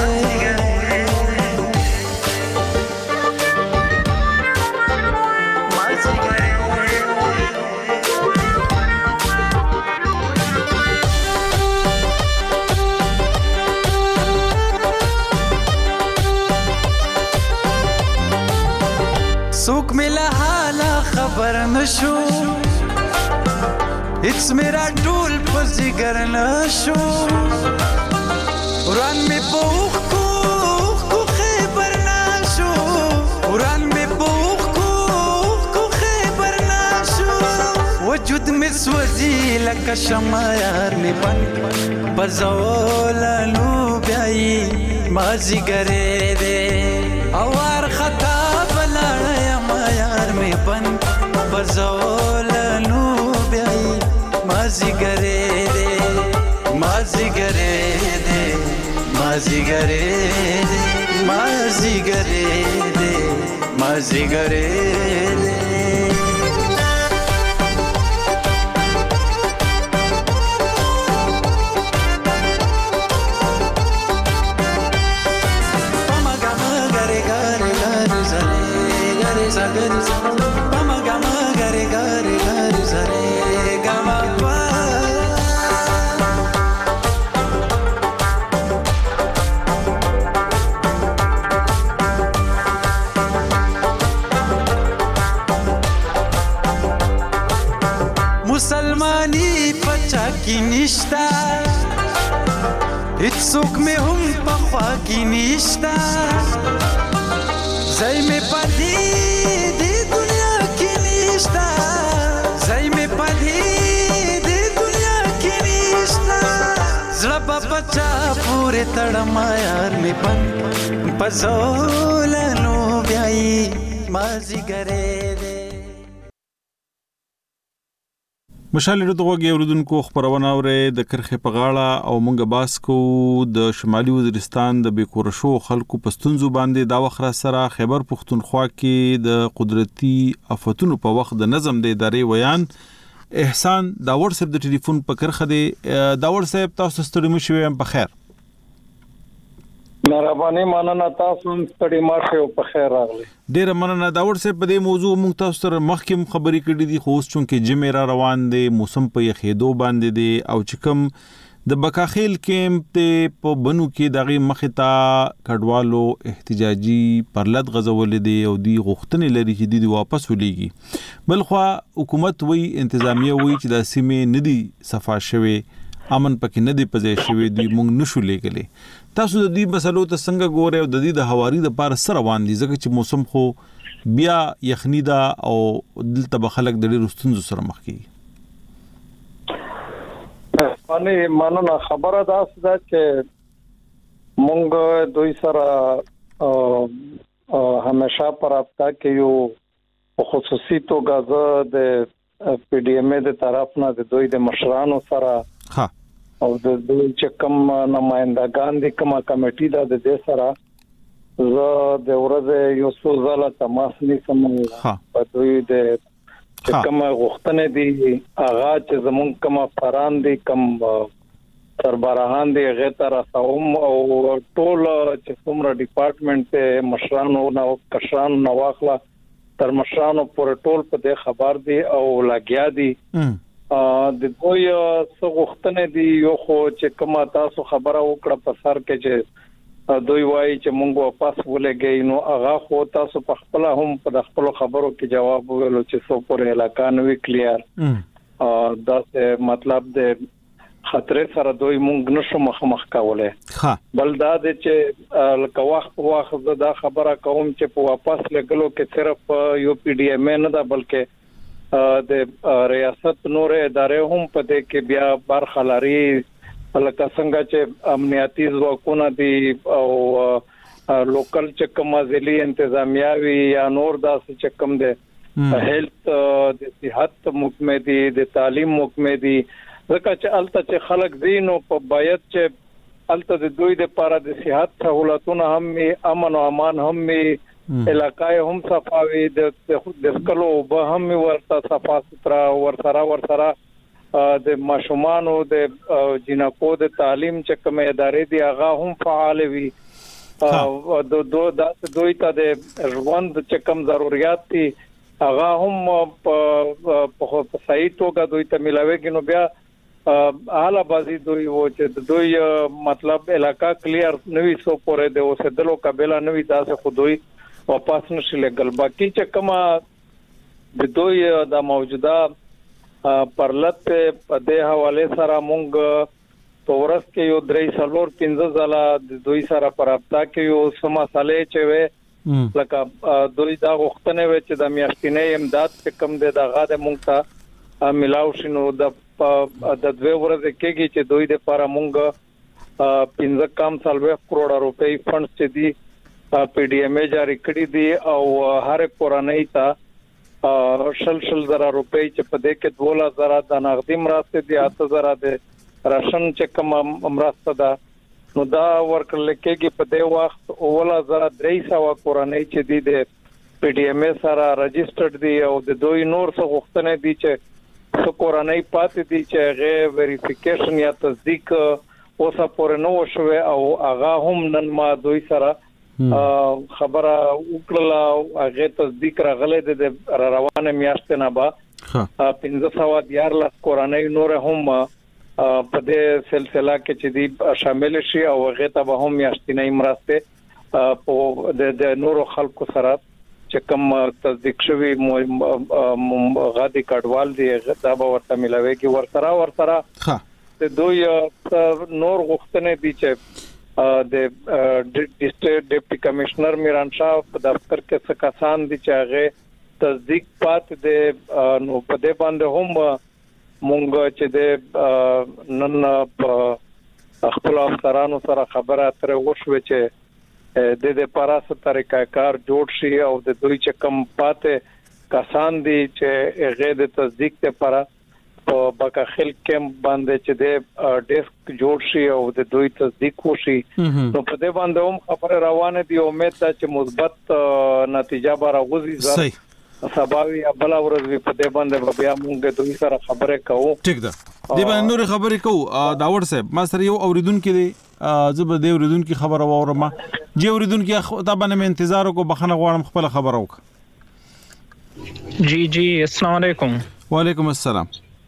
سوک ملا حالا خبر نشو اټس میرا ټول پزګر نشو وران می پوخ کو خبر نشو وران می پوخ کو خبر نشو وجود می سوځي لکه شمع یار می بن بزولنو بیاي مازی ګره دې اور خطا بلړیا ما یار می بن بزولنو بیاي مازی ګره دې مازی ګره دې مازی ګره دې مازی ګره دې مازی ګره دې کې نشتا هیڅوک مې هم په خوا کې نشتا ځای مې پدې دې دنیا کې نشتا ځای مې پدې دې دنیا کې نشتا زړه په بچا پورې تړم یار مې پن پزولنو بیاي مازیګرې دې مشال ردوغه اوردونکو خبرونه اوره د کرخه په غاړه او مونږ باس کو د شمالي وزیرستان د بیکورشو خلکو پښتونزو باندې دا وخره سره خیبر پښتونخوا کې د قدرتي آفتونو په وخت د نظم د ادارې ویان احسان داور صاحب د ټلیفون په کرخه دی داور صاحب تاسو ستړي مشوي په خیر مهرباني مننه تاسو هم ستړي ماشه او په خیر راغلي ډیر مننه داور صاحب په دې موضوع موږ تاسو سره مخکې خبرې کړې دي خو اوس چونکې جمع را روان دي موسم په یخېدو باندې دي او چې کوم د بکاخیل کیمپ ته په بنو کې دغه مخته کډوالو احتجاجي پرلط غزول دي او دی غوښتنې لري چې دی واپس ولېږي بلخوا حکومت وی انتظامیه وی چې د سیمې ندي صفا شوي امن پکې ندي پځې شوي دی مونږ نشو لګلې تاسو د دې مسلو ته څنګه ګورئ او د دې د هواري د پار سره روان دي ځکه چې موسم خو بیا یخنی دا او دلته بخلک د ډېر ستونزو سره مخ کیږي باندې مننه خبره ده چې مونږ دوی سره همیشه پر رابطه کې یو خصوصي توګه د پی ډی ایم د طرف نه د دوی د مشرانو سره ها او د دوی چې کوم نمائندگان دي کومه کمیټي ده د دې سره زه د ورځې یو څو ځله تماس نیسم په دوی د کوم غوښتنې دي هغه چې زمونږ کوم فران دي کوم سربراهان دي هغه تر راوم او ټول چې څومره ډپارټمنټ ته مشرانو نو کشرانو نو واخلا تر مشرانو پر ټول په دې خبر دي او لګیا دي د دوی څو غوښتنې دي یو خو چې کومه تاسو خبره وکړه په سر کې چې دوی وایي چې مونږ واپس ولګي نو هغه خو تاسو په خپل هم په خپل خبرو کې جواب ویلو چې څو پر علاقہ نوې کلیر دا مطلب د خطر سره دوی مونږ نشو مخ کولای بل دا چې لکه وخت دا خبره کوم چې په واپس لګلو کې صرف یو پی ډی ایم نه ده بلکې د ریاست نور ادارې هم په دې کې بیا برخه لري لکه څنګه چې امنیتي ځواکونه دي او لوکل چې کوم ځلي انتظامیه وي یا نور داسې چې کوم دي هیلث د صحت محکمه دي د تعلیم محکمه دي ځکه چې الته چې خلک دینو په باید چې الته د دوی د لپاره د صحت سہولتونه هم امن او امان هم علاقای هم صفاوي د کلو به هم ورته صفا سترا ورسره د ماشومانو د جنکو د تعلیم چې کوم ادارې دي هغه هم فعال وي دوی ته د ژوند چې کوم ضرورت دي هغه هم په صحیح توګه دوی ته ملاويږي نو بیا حالا بازی دوی و چې دوی مطلب علاقہ کلیر نوې سو پورې د اوسېدلو قابلیت نوې تاسو خو دوی واپس نشي لګل باقي چې کومه د دوی د موجوده پرلط په دې حواله سره مونږ په ورځ کې یو 3-4-15 ځله د دوی سره پرابطه کې یو سماساله چې وې لکه دوی دا غوښتنه وې چې د میاشتنې امداد په کم دغه د مونږ ته ملاو شنو د دوه ورځې کېږي چې دوی د لپاره مونږ 15 کم سالوي کروڑ روپۍ فند چې دي پی ډی ایم جاری کړی دي او هر کورنۍ ته شل زره روپۍ چې په دې کې 2000 د نقدي مرسته دي 8000 د راشن چې کوم مرسته ده نو دا ورکړل کېږي په دې وخت 2300 کورنۍ چې دي د پی ډی ایم سره رجسټرډ دي او د دوی نور څه غوښتنې دي چې څو کورنۍ پاتې دي چې هغه ویریفیکیشن یا تصدیق اوسه پورې نو شوه او هغه هم نن ما دوی سره خبره وکړه هغه تصدیق راغله د روانه میاشتې نه با 1514 کورنۍ نور هم په دې سلسله کې چې دي شامل شي او هغه ته به هم میاشتې مرسته په د نورو خلکو سره چې کوم تصدیق شوی غادي کډوال دی دا به ورته ملاوي کې ورسره د دوی نور غوښتنې دي چې د ډیسټریکټ ډیپټي کمشنر میران شاه په دفتر کې څه کسان دي چې هغه تصدیق پات دي نو په دې باندې هم مونږ چې د نن په خپل افسرانو سره خبره اترې وشوه چې د پاراسه طریقه کار جوړ شي او د دوی چې کم پاتې کسان دي چې هغه د تصدیق لپاره په بکاخل کمپ باندې چې د ډیسک جوړ شي او د دوی تصدیق وشي نو په دې باندې هم خبره روانه دي امید ده چې مثبت نتیجه به راوځي سباوی بل ورځ په دې باندې بیا موږ دوی سره خبره کوو ټیک ده دې باندې نور خبرې کوو داور صاحب ما سره یو اوریدونکو دی زه به دې اوریدونکو خبره واورم جی اوریدونکو تا باندې انتظار کو بخنه غواړم خپل خبره وک جی السلام علیکم وعلیکم السلام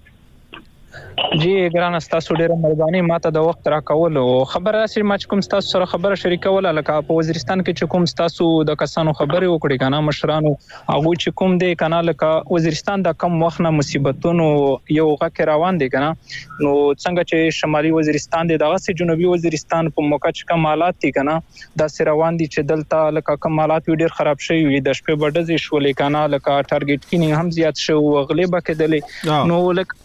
جی ګران تاسو ډیره مهرباني ماته د وخت راکول او خبره سره ما کوم تاسو سره خبره شریکول لکه په وزیرستان کې کوم تاسو د کسانو خبرې وکړي کنه مشرانو هغه چې کوم دی کنه لکه وزیرستان د کم وخت نه مصیبتونو یو غکه روان دي کنه نو څنګه چې شمالي وزیرستان دی دغه سي جنوبي وزیرستان په موقع چې کمالات دي کنه د سره روان دي چې دلته لکه کمالات ډیر خراب شوی وي د شپې بډز شولې کنه لکه ټارګټ کینګ هم زیات شو غلیبه کېدلې نو لکه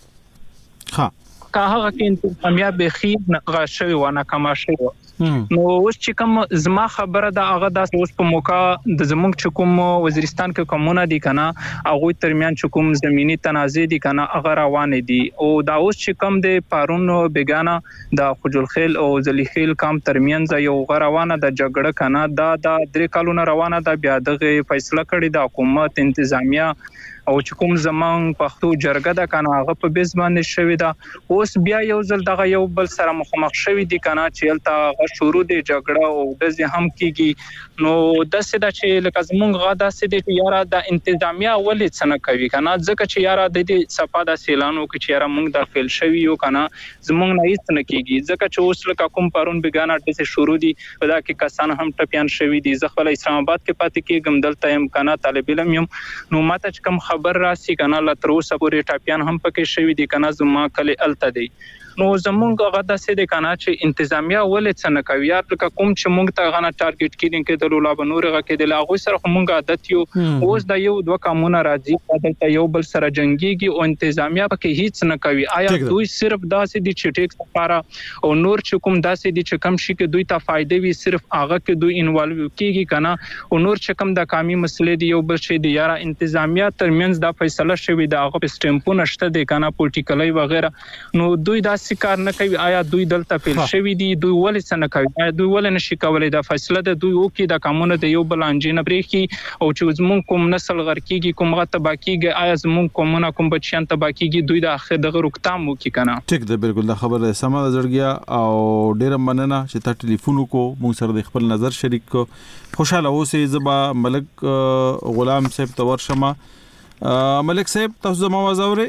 که هغه کې کامیاب بخي غشوي و نه کما شوی نو اوس چې کوم زما خبره ده هغه د اوس په موقع د زمونږ چې کوم وزیرستان کې کومونه دي کنه هغه ترمیان چې کوم زمینی تنازع دي کنه هغه روان دي او دا اوس چې کوم د پارون بیگانه د خجلخیل او زلیخیل کام ترمیان یو غروانه د جګړه کنه دا د 3 کالونو روانه ده بیا دغه فیصله کړی د حکومت انتظامیه او چې کوم زمان پښتو جرګه ده کنه هغه په بیس باندې شوی ده اوس بیا یو ځل دغه یو بل سره مخامخ شوی دي کنه چې الته شروع دي جګړه او د زه هم کیږي نو د سده چې لکه زمونږ غا د سده چې یاره د انتظامیه ولې څنګه کوي کنه ځکه چې یاره د دې صفه د سیلانو کې چې یاره مونږ د فیل شوی یو کنه زمونږ نه هیڅ نه کیږي ځکه چې اوس لکه کوم پرون بیگانه د شروع دي په دا کې کسان هم ټپيان شوی دي ځکه خپل اسلام آباد کې پاتې کېږم دلته هم کنه طالب علم یم نو ماته چې کوم خبر راسي کنه لا تر اوسه پورې ټاپیان هم پکې شوی دي کنه زما کله الته دي نو زمونږ هغه د سده کنه چې انتظامیه ولې څنګه کوي یا کوم چې مونږ ته غنه ټارګټ کینې کې د لولا بنورغه کې د لاغو سره مونږ عادت یو اوس د یو دوه قانون راځي دلته یو بل سره جنگيږي او انتظامیه پکې هیڅ نه کوي آیا دوی صرف داسې دي چې ټیکس لپاره او نور چې کوم داسې دي چې کم شي کې دوی ته فائدې وي صرف هغه کې دوی انوالو کیږي کنه او نور چې کوم د قومي مسلې دی یو بل شي دی یاره انتظامیه ترمنځ د فیصله شوی د هغه سټمپونه شته دي کنه پولیټیکلی وغیرہ نو دوی دا کار نه کوي آیا دوی دلته فیل شوی دي دوی ولې څنګه کوي آیا دوی ولې نشي کولای د فیصله د دوی او کې د قانون د یو بل انجینه بریخي او چې زمون کوم نسل غر کیږي کوم غته باکیږي آیا زمون کومونه کوم بچیان ته باکیږي دوی د اخر دغه روکتام وکي کنه ټیک ده بالکل دا خبره سمه زړګیا او ډیره مننه چې تا ټلیفون کو مونږ سره د خپل نظر شریک کو خوشاله اوسې زبا ملک غلام صاحب تور شمه ملک صاحب تاسو زما आवाज اورئ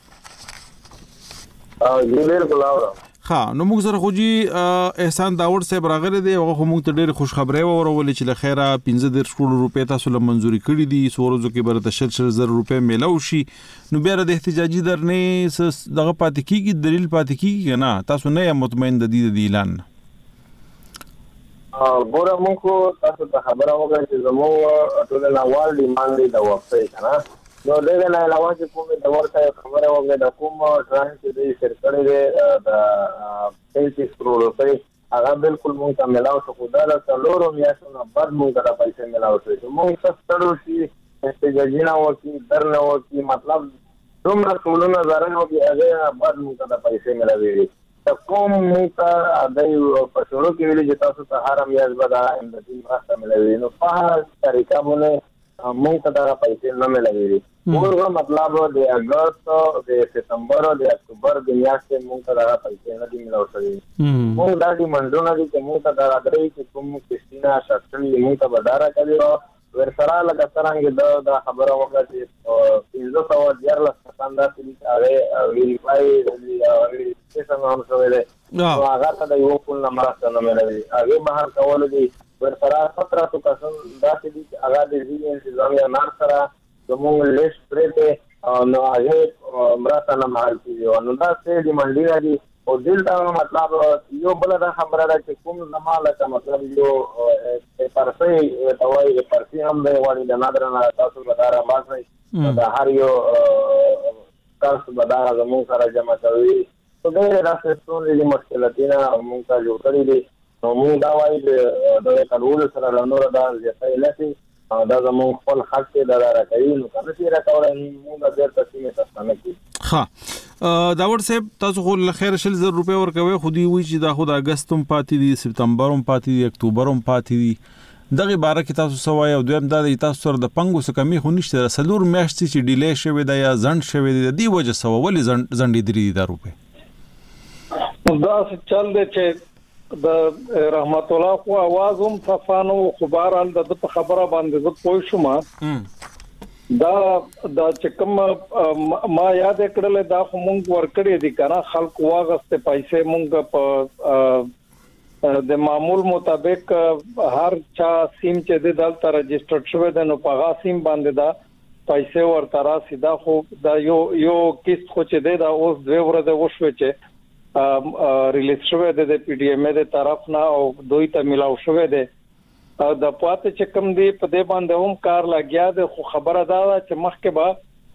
نو موږ سره خوجي احسان داوود صاحب راغله دی هغه موږ ته ډېر خوش خبره ورولې چې لخيره 15 کروڑ روپے تاسو له منزوري کړې دي سورزو کې برته 10000 روپے میلاو شي نو بیا د احتجاجي درنې دغه پاتې کیږي دلیل پاتې کیږي نه تاسو نه مطمئن د دې اعلان ګوره موږ تاسو ته خبره وکړه چې زموږ ټول نوال ډیماند دی د وقفې کنه نو دغه نه علاوه چې کومه د ورته خبره وګړه د کوم ټرانس چې سرکړې ده د 30 کروڑ روپے هغه بالکل مونږ ته ملاو شو خو دا د څلورو میاشتو بعد مونږ ته پیسې ملاو شو مونږ څه ستړو چې استجاجینا وکي درنه وکي مطلب دومره ټولونه زارنه وکي هغه بعد مونږ ته پیسې ملاوي کوم مونږ ته د په شروع کې ویل چې تاسو ته هر میاشت به دا اندازې راځي ملاوي نو په طریقه باندې مونږ ته دا پیسې نه ملاوي ورغه مطلب د اگست د سپتمبر او د اکتوبر د میاشتې مونږ ته دا پیسې نه دي ملاو شوي مونږ دا دي منځونه دي چې مونږ ته دا درې چې کوم کښتینه شخصي مونږ ته بداره کړي ورسره لکه څنګه دا خبره وکړه چې 1514 کسان دا چې هغه ویریفای چې څنګه هم شوی دی نو هغه ته د یو کول نمبر څنګه ملوي هغه بهر کول دي ورسره 1700 کسان دا چې هغه د ځینې انتظامیه نار سره زموږ لیست پرته نو هغه مرسته نه مال کیږي نو دا څه دی منډي دی او دلته مطلب یو بل دا خبره ده چې کوم زماله مطلب یو پرسي دوای پرسي هم دی وړي د نادرنه تاسو لپاره باسي دا هر یو تاسو بدار زموږ سره جمع کوي نو ډېر راځي د مشکلاتونه موږ ته جوړ کړی دي نو موږ دا وایي د قانون سره لنور دا ځای لسی دا زموږ خپل حق ته دا راکوي نو کنه چې راکوي موږ د تسلیمه تاسو نه کی داور صاحب تاسو خو خیر شل زر روپے ورکوي خو دی وی چې دا خو د اگستم پاتې دي سپتمبرم پاتې دي اکتوبرم پاتې دي دغه باره کې تاسو سوای او دویم دا د تاسو سره د پنګو څخه کمی خو نشته سلور میاشتې چې ډیلی شوی دا یا ځند شوی دی وجه سو ولې ځندې درې دا روپے دا چل دی چې د رحمت الله خو आवाज هم صفانو خبرال د خبره باندې زه پوه شوم دا چې کوم ما یاد کړل دا خو مونږ ورکړې دي کنه خلک واغسته پیسې مونږ په د معمول مطابق هر چا سیم چې د دلته رجسټرډ شوی د نو په سیم باندې دا پیسې ورته را سیدا خو دا یو کیست خو چې دا اوس 2 ورځې وشوي چې ریلیز شوی د پی ډی ایم د طرف نه او دوی ته ملاو شوی دی د پاتې چې کوم دی په دې باندې هم کار لګیا دی خو خبره دا چې مخکې به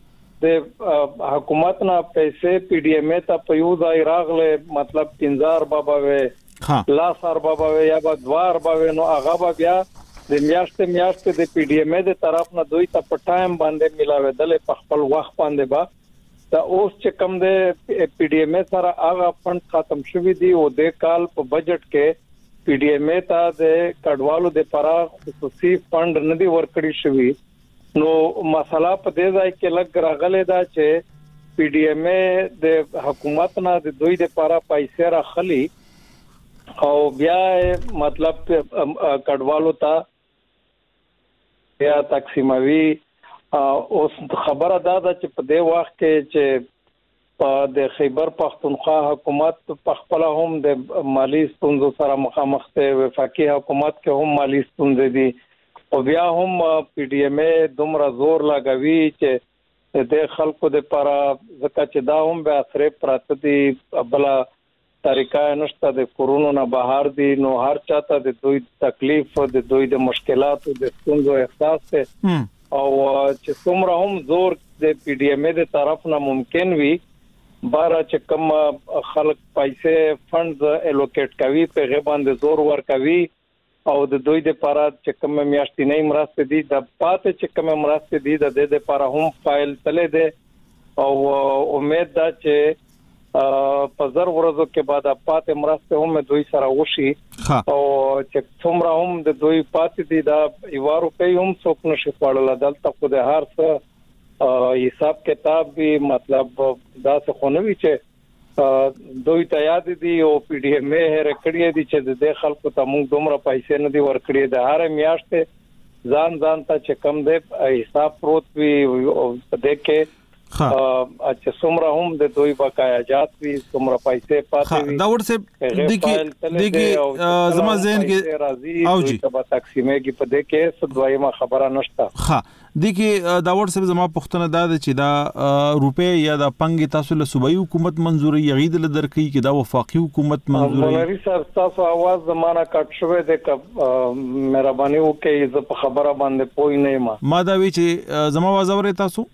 د حکومت نه پیسې پی ډی ایم ته په یو ځای راغله مطلب 3000 بابا وې لاسار بابا وې یا به دوار بابا نو هغه بیا د میاشتې د پی ډی ایم د طرف نه دوی ته په ټایم باندې ملاوېدل په خپل وخت باندې با دا اوس چې کوم دی پی ډی ایم سره هغه فند ختم شوی دی او د کال په بجټ کې پی ډی ایم ته د کډوالو د لپاره خصوصي فند نه دی ورکړی شوی نو مسله په دې ځای کې لګ راغله دا چې پی ډی ایم د حکومت نه د دوی د لپاره پیسې راخلي او بیا مطلب کډوالو ته بیا تقسیموي اوس خبره دا ده چې په دې وخت کې چې د خیبر پختونخوا حکومت په خپل هم د مالی ستونزو سره مخامخ دی وفاقي حکومت کې هم مالی ستونزې دي او بیا هم پی ډی ایم دومره زور لګوي چې د خلکو د لپاره ځکه چې دا هم به اثر پراته دي بل طریقه نشته د کورونا نه بهر دي نو هر چاته د دوی تکلیف د دوی د مشکلاتو د ستونزو احساس ته او چې څومره هم زور د پی ډی ایم د طرف نه ممکن وي بارا چې کوم خلک پیسې فندز الوکیټ کوي په غو باندې زور ور کوي او د دوی د لپاره چې کوم میاشتې نه مرسته دي د پاتې چې کوم مرسته دي د دې لپاره هم فایل تللی دی او امید ده چې په زر ورځو کې بعد پاتې مرسته هم دوی سره وشي او چې څومره هم د دوی پاتې دي دا یو روپۍ هم څوک نشي خوړل دلته خو د هر څه حساب کتاب بھی مطلب دا څه خونوي چې دوی ته یاد دي او پی ډی ایم هرکړی دي چې د خلکو ته موږ دومره پیسې نه دي ورکړي د هر میاشتې ځان ته چې کم دی حساب پروت وي او دې کې چې څومره هم د دوی بقایا جات وي څومره پیسې پاتې وي دا ورته دغه زما ذهن کې او جی په تقسیمه کې په دې کې څه دویمه خبره نشته دغه دا ورته زما پښتنه دا چې دا روپې یا د پنګ تاسو له صوبایي حکومت منزوري یغید له درکې کې دا وفاقي حکومت منزوري مولوی صاحب تاسو आवाज زمانہ کټ شوې ده مهرباني وکړئ زه په خبره باندې پوي نه ما دا وی چې زما आवाज اورئ تاسو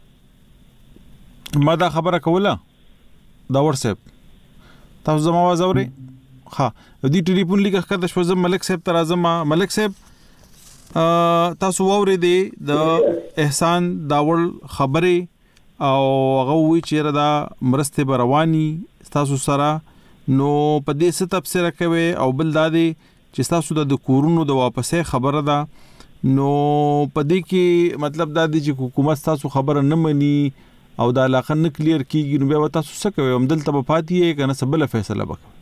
ما دا خبره کوله دا ورسېب تاسو زما आवाज اورئ دې ټلیفون لیکه کړه شو زم ملک صاحب تر اعظم ملک صاحب تاسو ووري دي د احسان داول خبره او هغه وی چې دا مرسته برواني تاسو سره نو په دې څه تفسیر کوي او بل دادي چې تاسو د کورونو د واپسې خبره ده نو په دې کې مطلب دا دی چې حکومت تاسو خبره نه مني او دا علاقه نه کلیر کیږي نو بیا تاسو څه کوي هم دلته په پاتې کنه سبله فیصله وکړي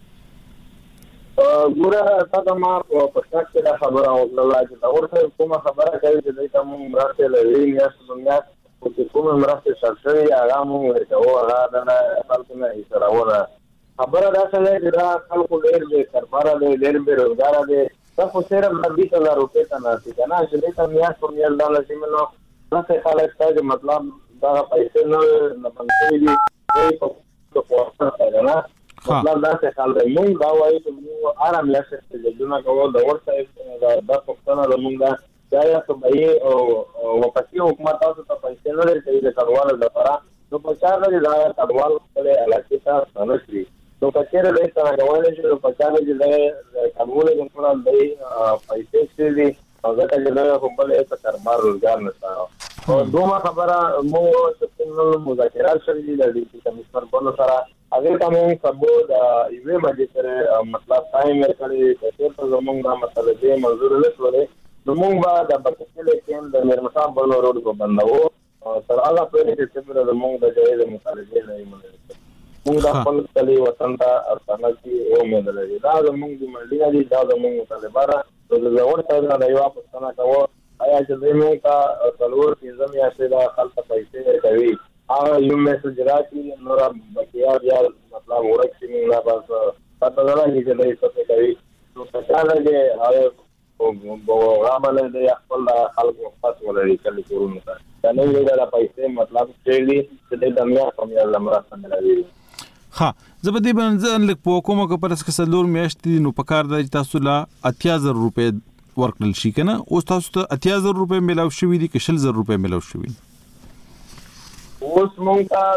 ګوره تاسو ما په پښتو کې خبره وکړه چې اورته کومه خبره کوي چې دا موږ راته لري یا څنګه چې کومه مرسته شرطي هغه موږ ورته هغه نه خپل نه سره وره خبره دا څنګه چې دا خلکو ډېر به کاربار ډېر به روزګار دي تاسو سره 20000 روپے ته نه ځي نه چې دا میاش په میل ډالر چې نو تاسو خلک ته مطلب دا پیسې نه پنځه دي په کومه نه مطلب دا څه حال دی موږ دا وایو چې موږ آرام یاست چې دونه کوو د ورته د پښتنه د موږ دا یا څه او وقتی حکومت تاسو ته پیسې نه لري د کډوالو لپاره نو په چا نه دا کډوال خپل علاقې ته نشي نو کچېره له څنګه غواړي چې په چا نه د کډوالو لپاره د پیسې سړي او دا چې له خپل څه کاربار روزګار نشته او دوه خبره مو چې مذاکرات شوي د ډیپټي کمشنر په سره هغه کومه سبو د ایوه باندې سره مطلب ټایم ورکړي چې په زمونږ د مسله دې منظور نه شولې نو موږ به د بکسلې کې د مرمصاب بل روډ کو بندو تر هغه پورې چې څنګه زمونږ د جایز مطالبه نه ایمنه موږ د خپل کلی وطن ته ارسانه کې امید لري دا زمونږ د ملي دي دا زمونږ مطالبه د ورته د یو پښتنه کوو آیا چې زموږ کا څلور کیزم یا سیدا خلک پیسې کوي هغه یو میسج راځي نور بیا بیا مطلب ورکې موږ بس پته نه لګي چې دای څه کوي نو څنګه لګي هغه غامل د خپل خلکو خاص ولري کله کورونه دا نه ویل دا پیسې مطلب چې د دنیا کوم یو لمرسته ملوي ها زبدي بنځن لک په کومه کو پرس کې سلور میاشتې نو پکار د تاسو لا 80000 روپے ورکړل شي کنه اوس تاسو ته 80000 روپے ملاو شوی دي کې 60000 روپے ملاو شوی اوس مونږ ته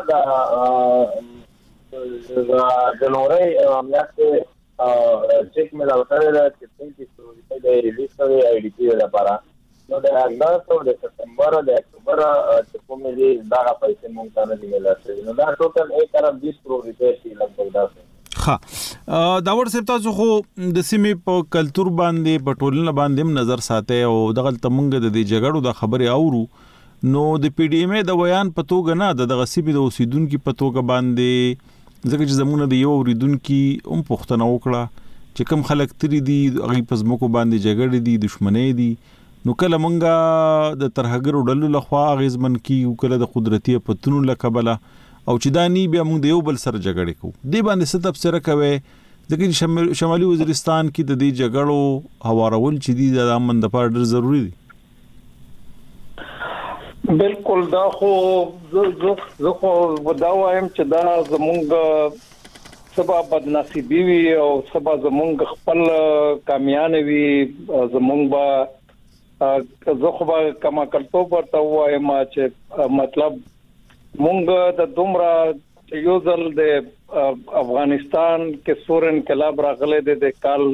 د جنوري میاشتې چیک ملاو کړل چې 33 روپے د ریلیز کړی آی ډی پی لپاره نو د اگست او د سپتمبر او د اکتوبر چې کومې دي دا پیسې مونږ ته نه دي ملاوي نو دا ټوټل 1.20 روپے شي لګول دا ها دا ورسره تاسو خو د سیمې په کلچر باندې په ټولنه باندې نظر ساتي او دغه تمنګ د جګړو د خبرې اورو نو د پی ډی ایم د بیان په توګه نه د غصبې د اوسیدونکو په توګه باندې ځکه چې زمونه د یو اوریدونکو پښتنه وکړه چې کوم خلک تری دي هغه په زمکو باندې جګړې دي دښمنۍ دي نو کله مونږه د ترهګر وډلو لخوا غیزمن کی کله د قدرتي پتونو لکبله او چې دانی بیا مونږ د یو بل سره جګړې کوو دی باندې ست تفسیر کوي ځکه شمالي وزیرستان کې د دې جګړو هوارول چې دي د امن د پاره ډېر ضروری دي بالکل دا خو زه خو دا وایم چې دا زمونږ سبا بدنصیبی وي او سبا زمونږ خپل کامیابی وي زمونږ با زه خو به کما کلتو ورته وایم چې مطلب مونږ د دومره یو ځل د افغانستان کې سور انقلاب راغله د کال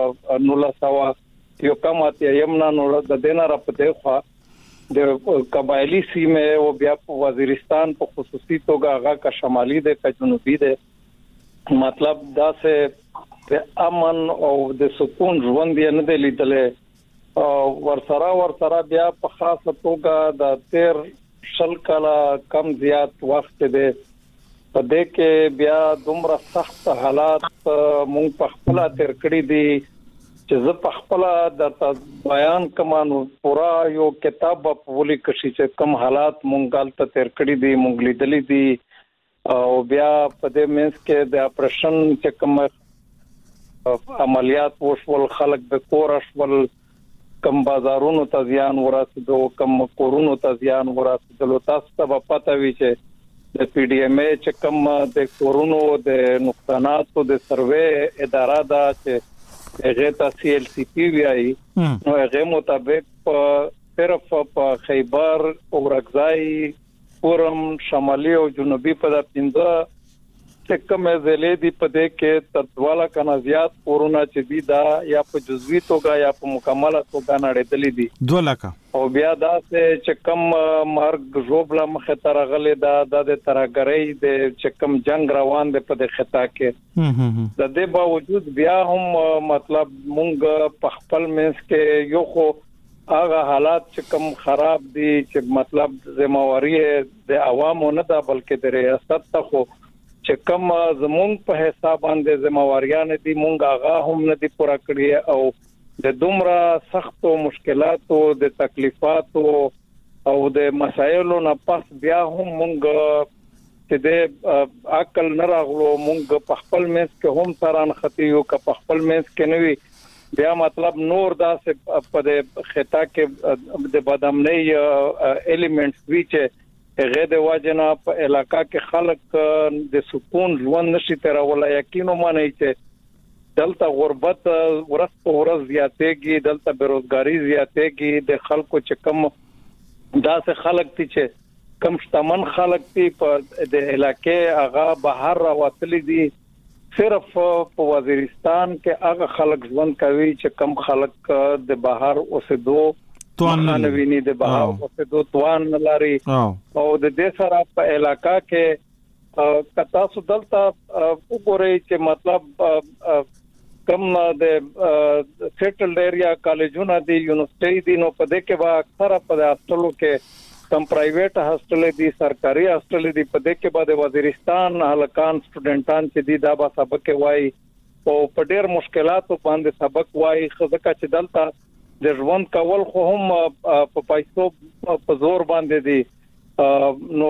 1900 یو کمات یمنا نو د دینه را پته خو د قبایلی سیمه او بیا په وزیرستان په خصوصي توګه هغه کا شمالي د کا جنوبي د مطلب دا سه امن او د سکون ژوند یې نه دی لیدل ورسره بیا په خاصه توګه د 13 کاله کم زیات وخت دی په دې کې بیا دومره سخت حالات مونږ په خپل تیر کړی دي چې زه په خپل د بیان کمانو پورا یو کتاب په ولي کشي چې کم حالات مونږ ته تیر کړی دي مونږ لیدلې دي او بیا په دې مینس کې د اپریشن چې کوم عملیات وشول خلک د کورشول کم بازارونو ته ځان ورسېدو کم کورونو ته ځان ورسېدو تاسو ته پته وی چې د پی ډی ایم چې کم د کورونو د نقصاناتو د سروې اداره دا چې هغه ته سی ال سی پی وی آی نو هغه مطابق صرف په خیبر او رغزای پورم شمالي او جنوبي په د پنځه چې کومه ځلې دی په دې کې تدواله کنه زیات کورونا چې دی دا یا په جزوی توګه یا په مکمله توګه نړیدلې دي 2 لک او بیا دا چې کم مرګ جوړبله مخه ترغلې دا د ترګرۍ د چې کم جنگ روان دی په دې خطا کې د دې باوجود بیا هم مطلب مونږ په خپل منځ کې یو خو هغه حالات چې کم خراب دي چې مطلب ذمہواری د عوامو نه ده بلکې د ریاست ته خو چې کوم زمونږ په حساب باندې ذمہواریان دي مونږ هغه هم نه دي پوره کړی او د دومره سخت مشکلاتو د تکلیفاتو او د مسایلو نه پس بیا هم مونږ چې د عقل نه راغلو مونږ په خپل مېس کې هم سران خطیو کا په خپل مېس کې نوي بیا مطلب نور داسې په د خطا کې د بدامنۍ الیمنټس وی چې هغه د واجنا په علاقہ کې خلک د سکون ژوند نشي تیرولای. یقینو مانی چې دلته غربت ورځ په ورځ زیاتېږي، دلته بیروزګاری زیاتېږي، د خلکو چې کم داسې خلک دي چې کم شتمن خلک دي په د علاقې هغه بهر راوتلي دي. صرف په وزیرستان کې هغه خلک ژوند کوي چې کم خلک د بهر اوسېدو توان نه ویني، د بهر اوسېدو توان نه لري. او د دې سره په علاقہ کې کتا سو دلته وګورئ چې مطلب کم د سیټلډ ایریا کالجونه دي، یونیورسيټي دي، نو په دې کې با اکثره په هاستلو کې کم پرایویټ هاستل دي، سرکاري هاستل دي، په دې کې بعد وزیرستان هلکان سټوډنټان چې دي دا به سبق وایي او په ډېر مشکلاتو باندې سبق وایي. ځکه چې دلته د ژوند کول خو هم په پیسو په زور باندې دي، نو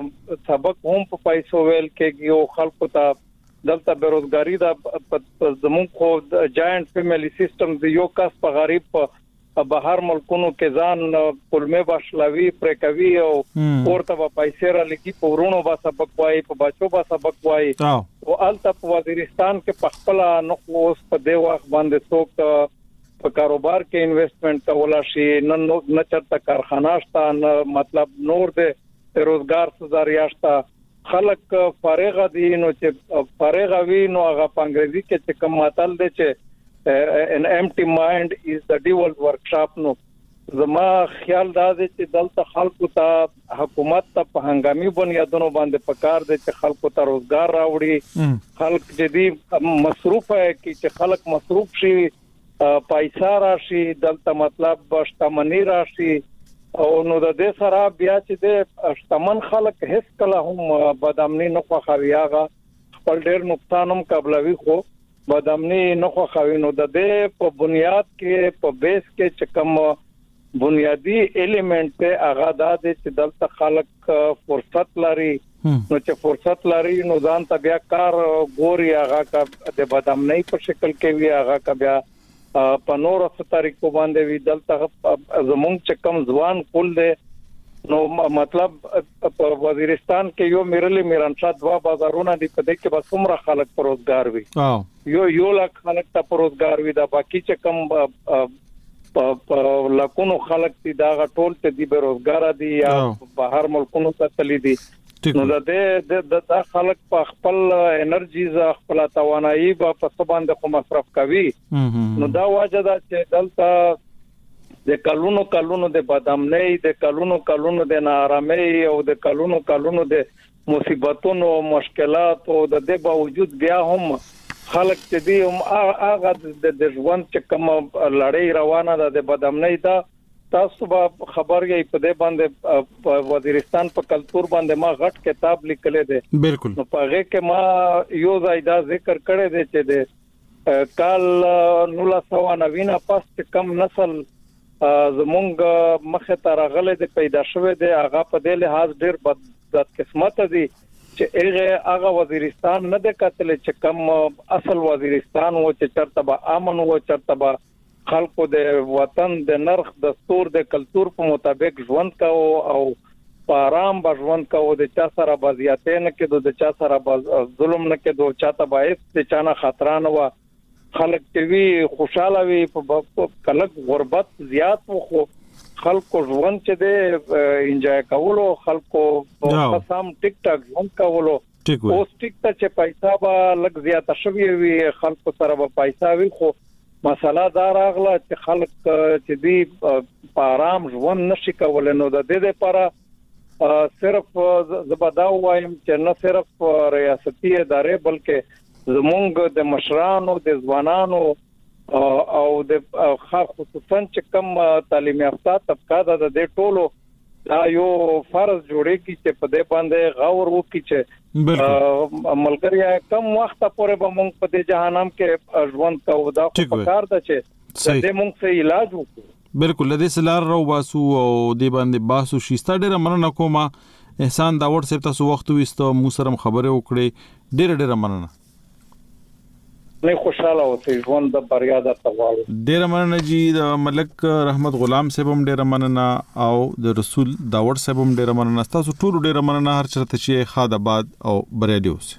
سبق هم په پیسو ویل کېږي او خلکو ته دلته بیروزګاری دا زموږ خو جاینټ فیملی سیستم د یو کس په غریب په بهر ملکونو کې ځان کلمه باشلوي پرکوي او ورته په پیسې را لګي، په ورونو با سبق وایي، په بچو با سبق وایي. او الته په وزیرستان کې په خپل نو اوس په دی وخت باندې څوک په کاروبار کې انویسټمنٹ کولا شي، نه چرته کارخانه شته، نه مطلب نور د روزګار ذریعہ شته. خلک فارغ دي، نو چې فارغ وي نو هغه په انګریزي کې چې کوم متل دی چې an empty mind is the devil's workshop. نو زما خیال دا دی چې دلته خلکو ته حکومت ته په هنګامي بنیادونو باندې پکار دی چې خلکو ته روزګار راوړي، خلک جدي مصروف ہے چې خلک مصروف شي، پیسې راشي، دلته مطلب شتمنی راشي. او نو د دې سره بیا چې د شتمن خلک هیڅ کله هم بدامنی نه خوښوي، هغه خپل ډېر نقصان هم قبلوي خو بدامنی نه خوښوي. نو د دې په بنیاد کې په بیس کې چې کوم بنیادی الیمنٹ ته هغه د چې دلته خلک فرصت لري، نو چې فرصت لري نو ځان ته بیا کار ګوري، هغه کا د بدامنی په شکل کې وی، هغه کا بیا په نور څه طریقو باندې وی. دلته زمونږ چې کم ځوان کول دي نو مطلب په وزیرستان کې یو میرانشاه 2 بازارونه دي، په دې کې به څومره خلک پر روزګار وي، یو لاک خلک ته پر روزګار وي. دا باقی چې کم په لکونو خلک دي دا ټول ته دي بیروزګار دي یا بهر ملکونو ته تللي دي. نو د دې خلک په خپل انرژیز خپل توانایي په څه باندې خو مصرف کوي. نو دا واجه دا چې دلته د کلونو د بدامنۍ، د کلونو د ناارامۍ او د کلونو د مصیبتونو مشکلات او د دې باوجود بیا هم خلک چې دي هغه د ژوند چې کوم لړۍ روانه ده د بدامنۍ دا تاسو به خبر یې په دې باندې وزیرستان په کلتور باندې ما غټ کتاب لیکلې ده. بالکل. نو په هغه کې ما یو ځای دا ذکر کړی دی چې د کال 1990 پس کم نسل زمونږ مخه ته راغله د پیدا شوه د هغه په دې لحاظ ډیر بد قسمت دي چې هغه وزیرستان نه د کتل چې کم اصل وزیرستان و چې چرته به امن و، چرته به خلکو د وطن د نرخ دستور د کلتور په مطابق ژوند کاو او په آرام به ژوند کاو، د چا سره بازیاتې نه کېدو، د چا سره ظلم نه کېدو، چاته باعث د چانه خطرانه و، خلک چې وی خوشاله وي. په کلک غربت زیات و خو خلکو ژوند چې د انجوای کولو، خلکو په سم ټیک ټاک ژوند کولو. اوس ټیک ته چې پیسې به لږ زیاته شوي وي، خلکو سره به پیسې وي، خو مسله دا راغله چې خلک چې دی په آرام ژوند نشي کولای. نو د دې لپاره صرف زبدا وایم چې نه صرف ریاستي ادارې بلکې زمونږ د مشرانو، د ځوانانو او د خصوصا چې کم تعلیم یافته طبقه ده د دې ټولو دا یو فرض جوړیږي چې په دې باندې غور وکړي چې ملګریا کم وخت پورې به موږ په دې جهنم کې ژوند کوو. دا په کار ده چې دې موږ څه علاج وکړو. بالکل. د دې سلار رو باسو او دې باندې باسو شيستا ډیره مننه کوم. احسان داوود صاحب تاسو وخت وستو مو سره خبرې وکړې، ډیره مننه. نه خوشاله اوسئ ژوند د بریا د تغواړو. ډیر مننه جی د ملک رحمت غلام صاحب هم ډیر مننه او د رسول داوړ صاحب هم ډیر مننه. تاسو ټول ډیر مننه هر چرته چې خاد آباد او بریالي اوسئ.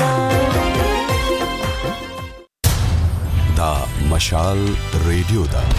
مشال ریډیو دا